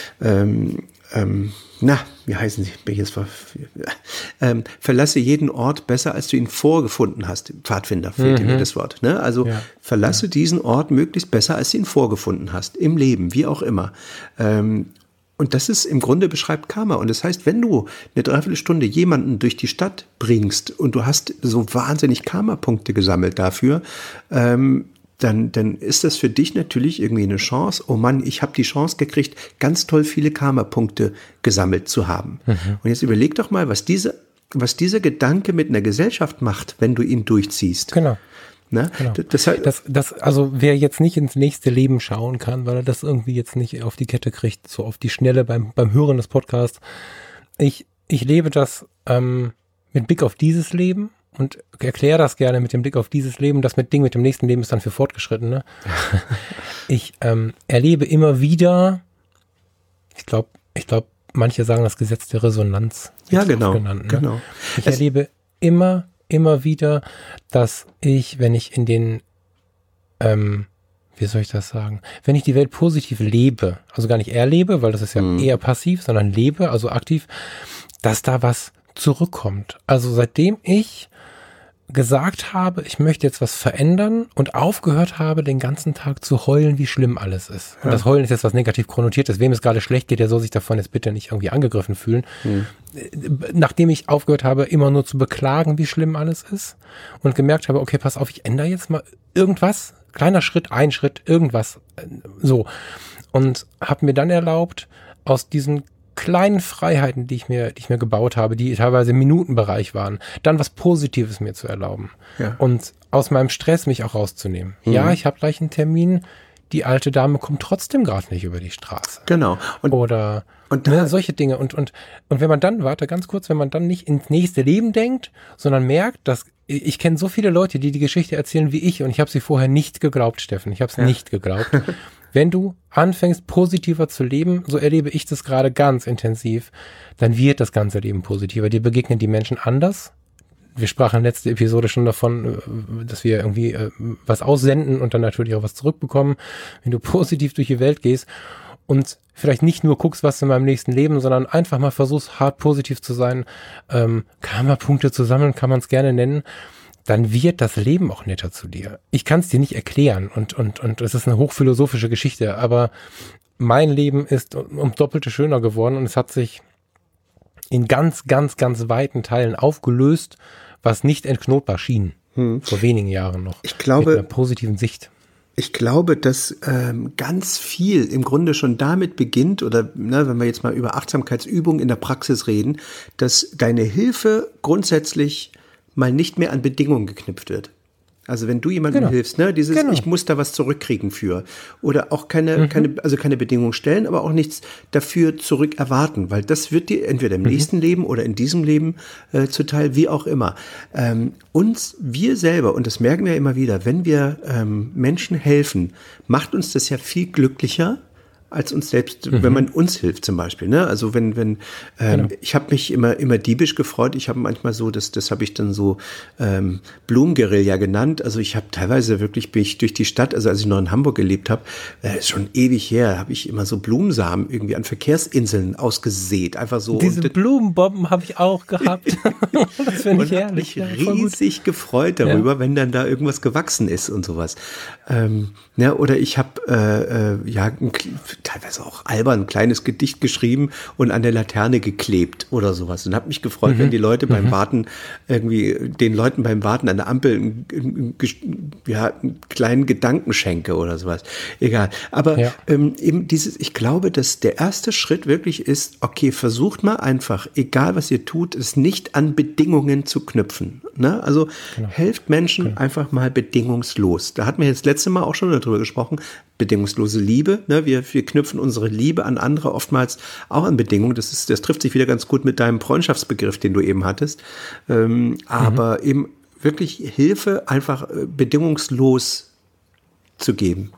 heißen sie? Verlasse jeden Ort besser, als du ihn vorgefunden hast. Pfadfinder fehlt mir das Wort. Ne? Also verlasse diesen Ort möglichst besser, als du ihn vorgefunden hast. Im Leben, wie auch immer. Und das ist im Grunde beschreibt Karma. Und das heißt, wenn du eine Dreiviertelstunde jemanden durch die Stadt bringst und du hast so wahnsinnig Karma-Punkte gesammelt dafür, dann ist das für dich natürlich irgendwie eine Chance. Oh Mann, ich habe die Chance gekriegt, ganz toll viele Karma-Punkte gesammelt zu haben. Und jetzt überleg doch mal, was dieser Gedanke mit einer Gesellschaft macht, wenn du ihn durchziehst. Genau. Ne? Genau. Also wer jetzt nicht ins nächste Leben schauen kann, weil er das irgendwie jetzt nicht auf die Kette kriegt, so auf die Schnelle beim Hören des Podcasts. Ich lebe das mit Blick auf dieses Leben und erkläre das gerne mit dem Blick auf dieses Leben. Das mit dem nächsten Leben ist dann für Fortgeschrittene. Ich erlebe immer wieder, ich glaube, manche sagen das Gesetz der Resonanz. Ja, genau. Genannt, ne? Genau. Ich erlebe immer wieder, dass ich, wenn ich in den, wie soll ich das sagen, wenn ich die Welt positiv lebe, also gar nicht erlebe, weil das ist ja eher passiv, sondern lebe, also aktiv, dass da was zurückkommt. Also seitdem ich gesagt habe, ich möchte jetzt was verändern und aufgehört habe, den ganzen Tag zu heulen, wie schlimm alles ist. Und das Heulen ist jetzt was negativ konnotiertes. Wem es gerade schlecht geht, der soll sich davon jetzt bitte nicht irgendwie angegriffen fühlen. Nachdem ich aufgehört habe, immer nur zu beklagen, wie schlimm alles ist und gemerkt habe, okay, pass auf, ich ändere jetzt mal irgendwas, kleiner Schritt, ein Schritt, irgendwas, so. Und habe mir dann erlaubt, aus diesen kleinen Freiheiten, die ich mir gebaut habe, die teilweise im Minutenbereich waren, dann was Positives mir zu erlauben. Ja. Und aus meinem Stress mich auch rauszunehmen. Mhm. Ja, ich habe gleich einen Termin, die alte Dame kommt trotzdem gerade nicht über die Straße. Genau. Oder solche Dinge. Und wenn man dann, wenn man dann nicht ins nächste Leben denkt, sondern merkt, dass ich kenne so viele Leute, die Geschichte erzählen wie ich, und ich habe sie vorher nicht geglaubt, Steffen. Ich habe es nicht geglaubt. Wenn du anfängst, positiver zu leben, so erlebe ich das gerade ganz intensiv, dann wird das ganze Leben positiver. Dir begegnen die Menschen anders. Wir sprachen in der letzten Episode schon davon, dass wir irgendwie was aussenden und dann natürlich auch was zurückbekommen. Wenn du positiv durch die Welt gehst und vielleicht nicht nur guckst, was in meinem nächsten Leben, sondern einfach mal versuchst, hart positiv zu sein, Karma-Punkte zu sammeln, kann man es gerne nennen, dann wird das Leben auch netter zu dir. Ich kann es dir nicht erklären und es ist eine hochphilosophische Geschichte, aber mein Leben ist um Doppelte schöner geworden und es hat sich in ganz, ganz, ganz weiten Teilen aufgelöst, was nicht entknotbar schien. Vor wenigen Jahren noch. Ich glaube, mit einer positiven Sicht. Ich glaube, dass ganz viel im Grunde schon damit beginnt, oder wenn wir jetzt mal über Achtsamkeitsübungen in der Praxis reden, dass deine Hilfe grundsätzlich mal nicht mehr an Bedingungen geknüpft wird. Also wenn du jemandem hilfst, ich muss da was zurückkriegen für. Oder auch keine Bedingungen stellen, aber auch nichts dafür zurück erwarten, weil das wird dir entweder im nächsten Leben oder in diesem Leben zuteil, wie auch immer. Wir selber, und das merken wir immer wieder, wenn wir Menschen helfen, macht uns das ja viel glücklicher, als uns selbst, wenn man uns hilft zum Beispiel. Ne? Also ich habe mich immer diebisch gefreut. Ich habe manchmal so, das habe ich dann so Blumenguerilla genannt. Also ich habe teilweise bin ich durch die Stadt, also als ich noch in Hamburg gelebt habe, ist schon ewig her, habe ich immer so Blumensamen irgendwie an Verkehrsinseln ausgesät. Einfach so. Diese Blumenbomben habe ich auch gehabt. Das finde ich herrlich. Und habe mich riesig gefreut darüber, wenn dann da irgendwas gewachsen ist und sowas. Oder ich habe teilweise auch albern ein kleines Gedicht geschrieben und an der Laterne geklebt oder sowas und habe mich gefreut, wenn die Leute beim Warten den Leuten beim Warten an der Ampel einen kleinen Gedanken schenke oder sowas. Egal. Aber ich glaube, dass der erste Schritt wirklich ist, okay, versucht mal einfach, egal was ihr tut, es nicht an Bedingungen zu knüpfen. Ne? Also helft Menschen einfach mal bedingungslos. Da hatten wir jetzt das letzte Mal auch schon darüber gesprochen, bedingungslose Liebe. Ne? Wir knüpfen unsere Liebe an andere oftmals auch an Bedingungen. Das trifft sich wieder ganz gut mit deinem Freundschaftsbegriff, den du eben hattest. Aber eben wirklich Hilfe einfach bedingungslos zu geben.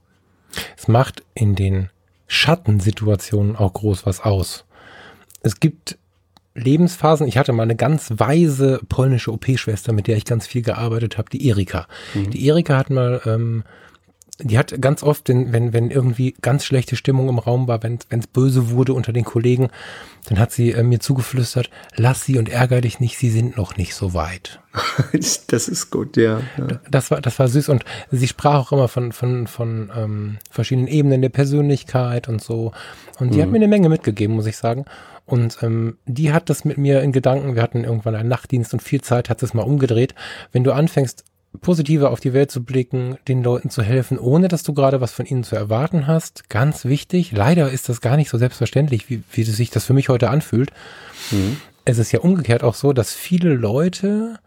Es macht in den Schattensituationen auch groß was aus. Es gibt Lebensphasen. Ich hatte mal eine ganz weise polnische OP-Schwester, mit der ich ganz viel gearbeitet habe, die Erika. Die Erika hat mal die hat ganz oft, wenn irgendwie ganz schlechte Stimmung im Raum war, wenn es böse wurde unter den Kollegen, dann hat sie mir zugeflüstert, lass sie und ärger dich nicht, sie sind noch nicht so weit. Das ist gut, ja. Das war süß und sie sprach auch immer von verschiedenen Ebenen der Persönlichkeit und so. Und die hat mir eine Menge mitgegeben, muss ich sagen. Und die hat das mit mir in Gedanken, wir hatten irgendwann einen Nachtdienst und viel Zeit, hat es mal umgedreht. Wenn du anfängst, positiver auf die Welt zu blicken, den Leuten zu helfen, ohne dass du gerade was von ihnen zu erwarten hast, ganz wichtig. Leider ist das gar nicht so selbstverständlich, wie sich das für mich heute anfühlt. Es ist ja umgekehrt auch so, dass viele Leute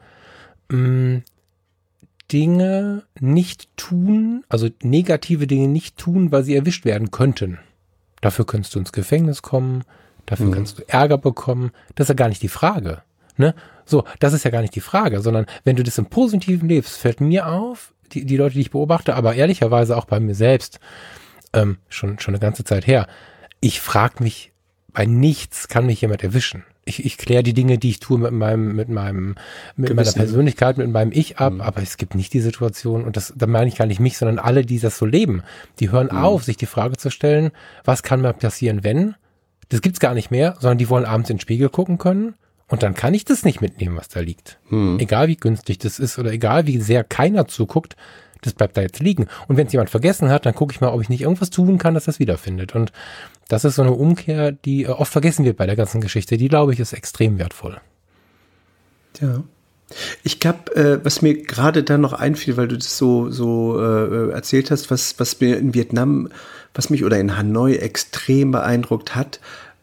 Dinge nicht tun, also negative Dinge nicht tun, weil sie erwischt werden könnten. Dafür könntest du ins Gefängnis kommen, dafür kannst du Ärger bekommen. Das ist ja gar nicht die Frage. Ne? So, das ist ja gar nicht die Frage, sondern wenn du das im Positiven lebst, fällt mir auf, die Leute, die ich beobachte, aber ehrlicherweise auch bei mir selbst, schon eine ganze Zeit her, ich frage mich, bei nichts kann mich jemand erwischen. Ich kläre die Dinge, die ich tue mit meiner Persönlichkeit, mit meinem Ich ab, aber es gibt nicht die Situation, und da meine ich gar nicht mich, sondern alle, die das so leben, die hören auf, sich die Frage zu stellen, was kann mir passieren, wenn? Das gibt's gar nicht mehr, sondern die wollen abends in den Spiegel gucken können. Und dann kann ich das nicht mitnehmen, was da liegt. Egal wie günstig das ist oder egal wie sehr keiner zuguckt, das bleibt da jetzt liegen. Und wenn es jemand vergessen hat, dann gucke ich mal, ob ich nicht irgendwas tun kann, dass das wiederfindet. Und das ist so eine Umkehr, die oft vergessen wird bei der ganzen Geschichte. Die, glaube ich, ist extrem wertvoll. Ja. Ich glaube, was mir gerade da noch einfiel, weil du das so erzählt hast, was mir in Vietnam, was mich oder in Hanoi extrem beeindruckt hat,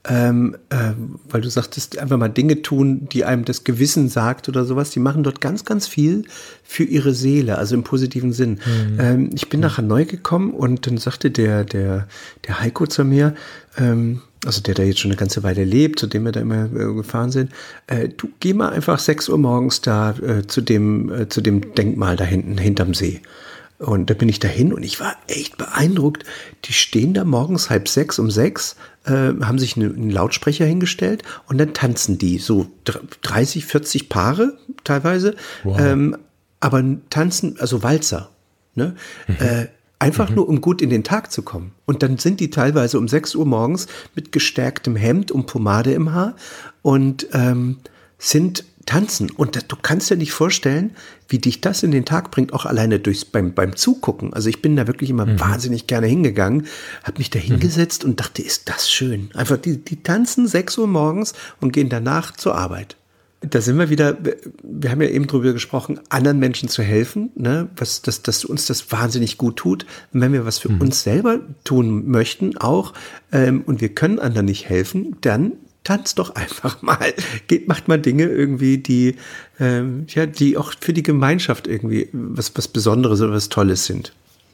weil du sagtest, einfach mal Dinge tun, die einem das Gewissen sagt oder sowas. Die machen dort ganz, ganz viel für ihre Seele, also im positiven Sinn. Ich bin nach Hanoi gekommen und dann sagte der Heiko zu mir, also der da jetzt schon eine ganze Weile lebt, zu dem wir da immer gefahren sind, du geh mal einfach 6 Uhr morgens da zu dem Denkmal da hinten, hinterm See. Und da bin ich dahin und ich war echt beeindruckt. Die stehen da morgens 5:30, um 6, haben sich einen Lautsprecher hingestellt und dann tanzen die, so 30, 40 Paare teilweise, wow. Aber tanzen, also Walzer, ne? Einfach nur, um gut in den Tag zu kommen. Und dann sind die teilweise um 6 Uhr morgens mit gestärktem Hemd und Pomade im Haar und sind tanzen. Und du kannst dir nicht vorstellen, wie dich das in den Tag bringt, auch alleine beim Zugucken. Also ich bin da wirklich immer wahnsinnig gerne hingegangen, habe mich da hingesetzt und dachte, ist das schön. Einfach, die tanzen 6 Uhr morgens und gehen danach zur Arbeit. Da sind wir wieder, wir haben ja eben drüber gesprochen, anderen Menschen zu helfen, ne? Dass uns das wahnsinnig gut tut. Und wenn wir was für uns selber tun möchten auch, und wir können anderen nicht helfen, dann tanzt doch einfach mal. Macht mal Dinge irgendwie, die auch für die Gemeinschaft irgendwie was Besonderes oder was Tolles sind.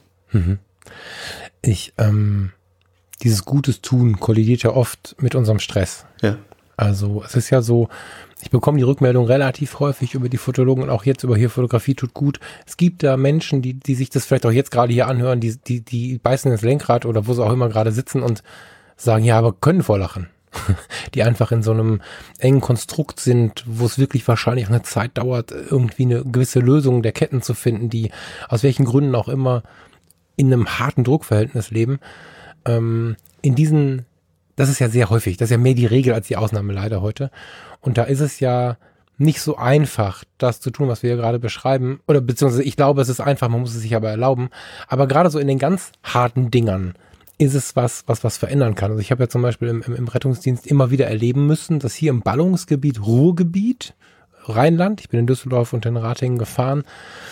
Dieses Gutes tun kollidiert ja oft mit unserem Stress. Ja. Also es ist ja so, ich bekomme die Rückmeldung relativ häufig über die Fotologen und auch jetzt über hier Fotografie tut gut. Es gibt da Menschen, die sich das vielleicht auch jetzt gerade hier anhören, die beißen ins Lenkrad oder wo sie auch immer gerade sitzen und sagen, ja, aber können vorlachen. Die einfach in so einem engen Konstrukt sind, wo es wirklich wahrscheinlich eine Zeit dauert, irgendwie eine gewisse Lösung der Ketten zu finden, die aus welchen Gründen auch immer in einem harten Druckverhältnis leben. Das ist ja sehr häufig, das ist ja mehr die Regel als die Ausnahme leider heute. Und da ist es ja nicht so einfach, das zu tun, was wir hier gerade beschreiben. Oder beziehungsweise ich glaube, es ist einfach, man muss es sich aber erlauben. Aber gerade so in den ganz harten Dingern ist es was verändern kann. Also ich habe ja zum Beispiel im Rettungsdienst immer wieder erleben müssen, dass hier im Ballungsgebiet, Ruhrgebiet, Rheinland, ich bin in Düsseldorf und in Ratingen gefahren,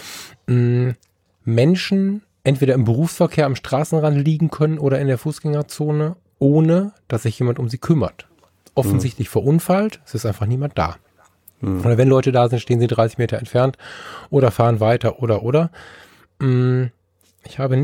Menschen entweder im Berufsverkehr am Straßenrand liegen können oder in der Fußgängerzone, ohne dass sich jemand um sie kümmert. Offensichtlich verunfallt, es ist einfach niemand da. Oder wenn Leute da sind, stehen sie 30 Meter entfernt oder fahren weiter oder. Ich habe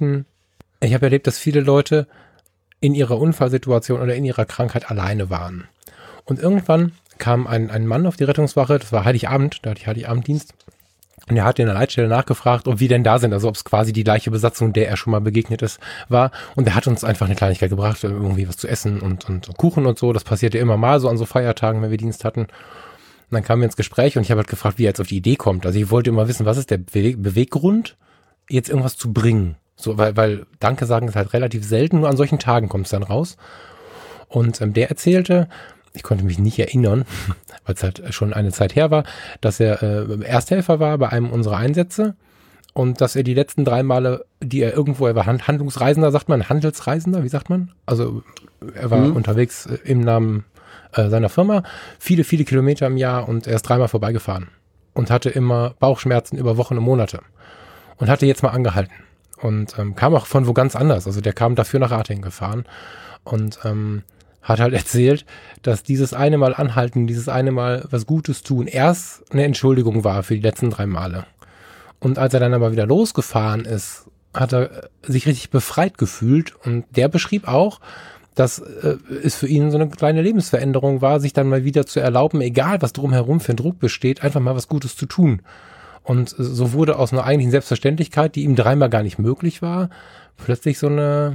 erlebt, dass viele Leute in ihrer Unfallsituation oder in ihrer Krankheit alleine waren. Und irgendwann kam ein Mann auf die Rettungswache, das war Heiligabend, da hatte ich Heiligabenddienst, und er hat in der Leitstelle nachgefragt, ob wir denn da sind, also ob es quasi die gleiche Besatzung, der er schon mal begegnet ist, war. Und er hat uns einfach eine Kleinigkeit gebracht, irgendwie was zu essen und Kuchen und so. Das passierte immer mal so an so Feiertagen, wenn wir Dienst hatten. Und dann kamen wir ins Gespräch und ich habe halt gefragt, wie er jetzt auf die Idee kommt. Also ich wollte immer wissen, was ist der Beweggrund, jetzt irgendwas zu bringen. So, weil Danke sagen ist halt relativ selten, nur an solchen Tagen kommt es dann raus. Und der erzählte, ich konnte mich nicht erinnern, weil es halt schon eine Zeit her war, dass er Ersthelfer war bei einem unserer Einsätze und dass er die letzten 3 Male, er war Handlungsreisender, sagt man, Handelsreisender, wie sagt man? Also er war unterwegs im Namen seiner Firma, viele, viele Kilometer im Jahr und er ist 3-mal vorbeigefahren und hatte immer Bauchschmerzen über Wochen und Monate und hatte jetzt mal angehalten und kam auch von wo ganz anders, also der kam dafür nach Ratingen gefahren und hat halt erzählt, dass dieses eine Mal anhalten, dieses eine Mal was Gutes tun, erst eine Entschuldigung war für die letzten 3 Male. Und als er dann aber wieder losgefahren ist, hat er sich richtig befreit gefühlt. Und der beschrieb auch, dass es für ihn so eine kleine Lebensveränderung war, sich dann mal wieder zu erlauben, egal was drumherum für ein Druck besteht, einfach mal was Gutes zu tun. Und so wurde aus einer eigentlichen Selbstverständlichkeit, die ihm 3-mal gar nicht möglich war, plötzlich so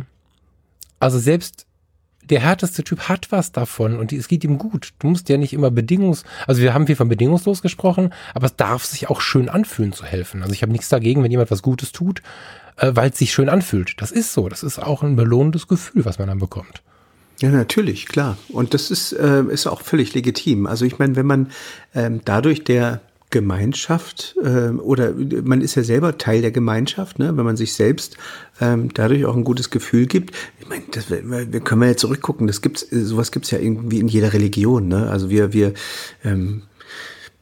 also selbst der härteste Typ hat was davon und es geht ihm gut. Du musst ja nicht immer also wir haben viel von bedingungslos gesprochen, aber es darf sich auch schön anfühlen zu helfen. Also ich habe nichts dagegen, wenn jemand was Gutes tut, weil es sich schön anfühlt. Das ist so. Das ist auch ein belohnendes Gefühl, was man dann bekommt. Ja, natürlich, klar. Und das ist auch völlig legitim. Also ich meine, wenn man dadurch der Gemeinschaft oder man ist ja selber Teil der Gemeinschaft, ne? Wenn man sich selbst dadurch auch ein gutes Gefühl gibt. Ich meine, wir können ja zurückgucken, sowas gibt's ja irgendwie in jeder Religion, ne? Also wir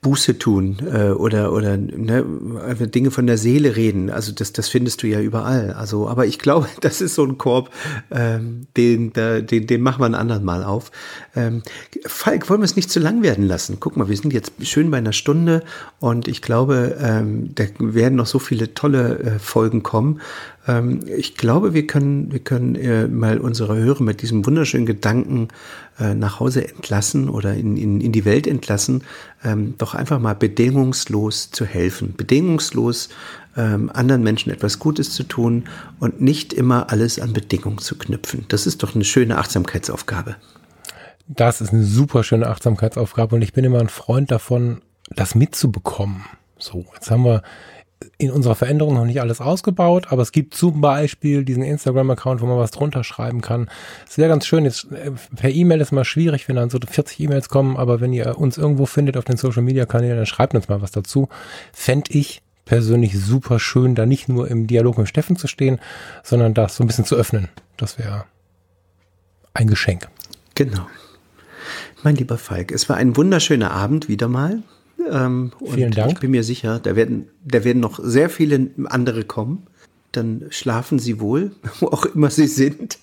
Buße tun oder Dinge von der Seele reden. Also das findest du ja überall. Also, aber ich glaube, das ist so ein Korb, den machen wir ein anderen Mal auf. Falk, wollen wir es nicht zu lang werden lassen? Guck mal, wir sind jetzt schön bei einer Stunde und ich glaube, da werden noch so viele tolle Folgen kommen. Ich glaube, wir können mal unsere Hörer mit diesem wunderschönen Gedanken nach Hause entlassen oder in die Welt entlassen, doch einfach mal bedingungslos zu helfen, bedingungslos anderen Menschen etwas Gutes zu tun und nicht immer alles an Bedingungen zu knüpfen. Das ist doch eine schöne Achtsamkeitsaufgabe. Das ist eine super schöne Achtsamkeitsaufgabe und ich bin immer ein Freund davon, das mitzubekommen. So, jetzt haben wir in unserer Veränderung noch nicht alles ausgebaut, aber es gibt zum Beispiel diesen Instagram-Account, wo man was drunter schreiben kann. Es wäre ganz schön, jetzt per E-Mail ist mal schwierig, wenn dann so 40 E-Mails kommen, aber wenn ihr uns irgendwo findet auf den Social-Media-Kanälen, dann schreibt uns mal was dazu. Fände ich persönlich super schön, da nicht nur im Dialog mit Steffen zu stehen, sondern das so ein bisschen zu öffnen. Das wäre ein Geschenk. Genau. Mein lieber Falk, es war ein wunderschöner Abend wieder mal. Vielen Dank. Ich bin mir sicher, da werden noch sehr viele andere kommen. Dann schlafen Sie wohl, wo auch immer Sie sind.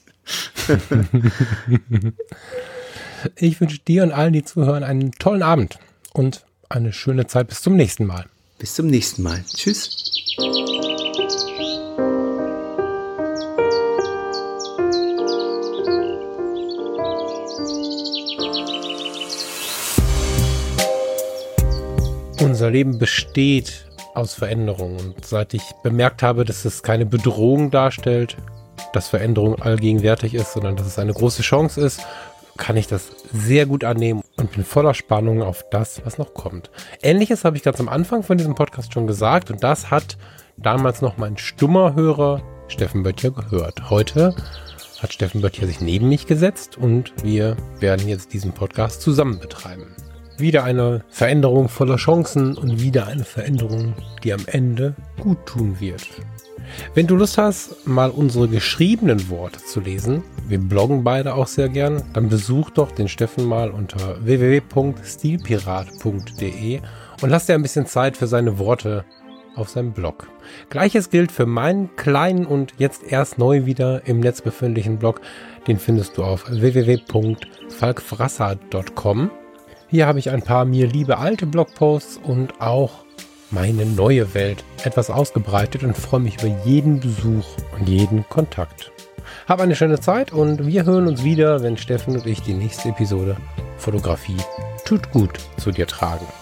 Ich wünsche dir und allen, die zuhören, einen tollen Abend und eine schöne Zeit. Bis zum nächsten Mal. Bis zum nächsten Mal. Tschüss. Unser Leben besteht aus Veränderungen und seit ich bemerkt habe, dass es keine Bedrohung darstellt, dass Veränderung allgegenwärtig ist, sondern dass es eine große Chance ist, kann ich das sehr gut annehmen und bin voller Spannung auf das, was noch kommt. Ähnliches habe ich ganz am Anfang von diesem Podcast schon gesagt und das hat damals noch mein stummer Hörer Steffen Böttcher gehört. Heute hat Steffen Böttcher sich neben mich gesetzt und wir werden jetzt diesen Podcast zusammen betreiben. Wieder eine Veränderung voller Chancen und wieder eine Veränderung, die am Ende gut tun wird. Wenn du Lust hast, mal unsere geschriebenen Worte zu lesen, wir bloggen beide auch sehr gern, dann besuch doch den Steffen mal unter www.stilpirat.de und lass dir ein bisschen Zeit für seine Worte auf seinem Blog. Gleiches gilt für meinen kleinen und jetzt erst neu wieder im Netz befindlichen Blog. Den findest du auf www.falkfrasser.com. Hier habe ich ein paar mir liebe alte Blogposts und auch meine neue Welt etwas ausgebreitet und freue mich über jeden Besuch und jeden Kontakt. Hab eine schöne Zeit und wir hören uns wieder, wenn Steffen und ich die nächste Episode Fotografie tut gut zu dir tragen.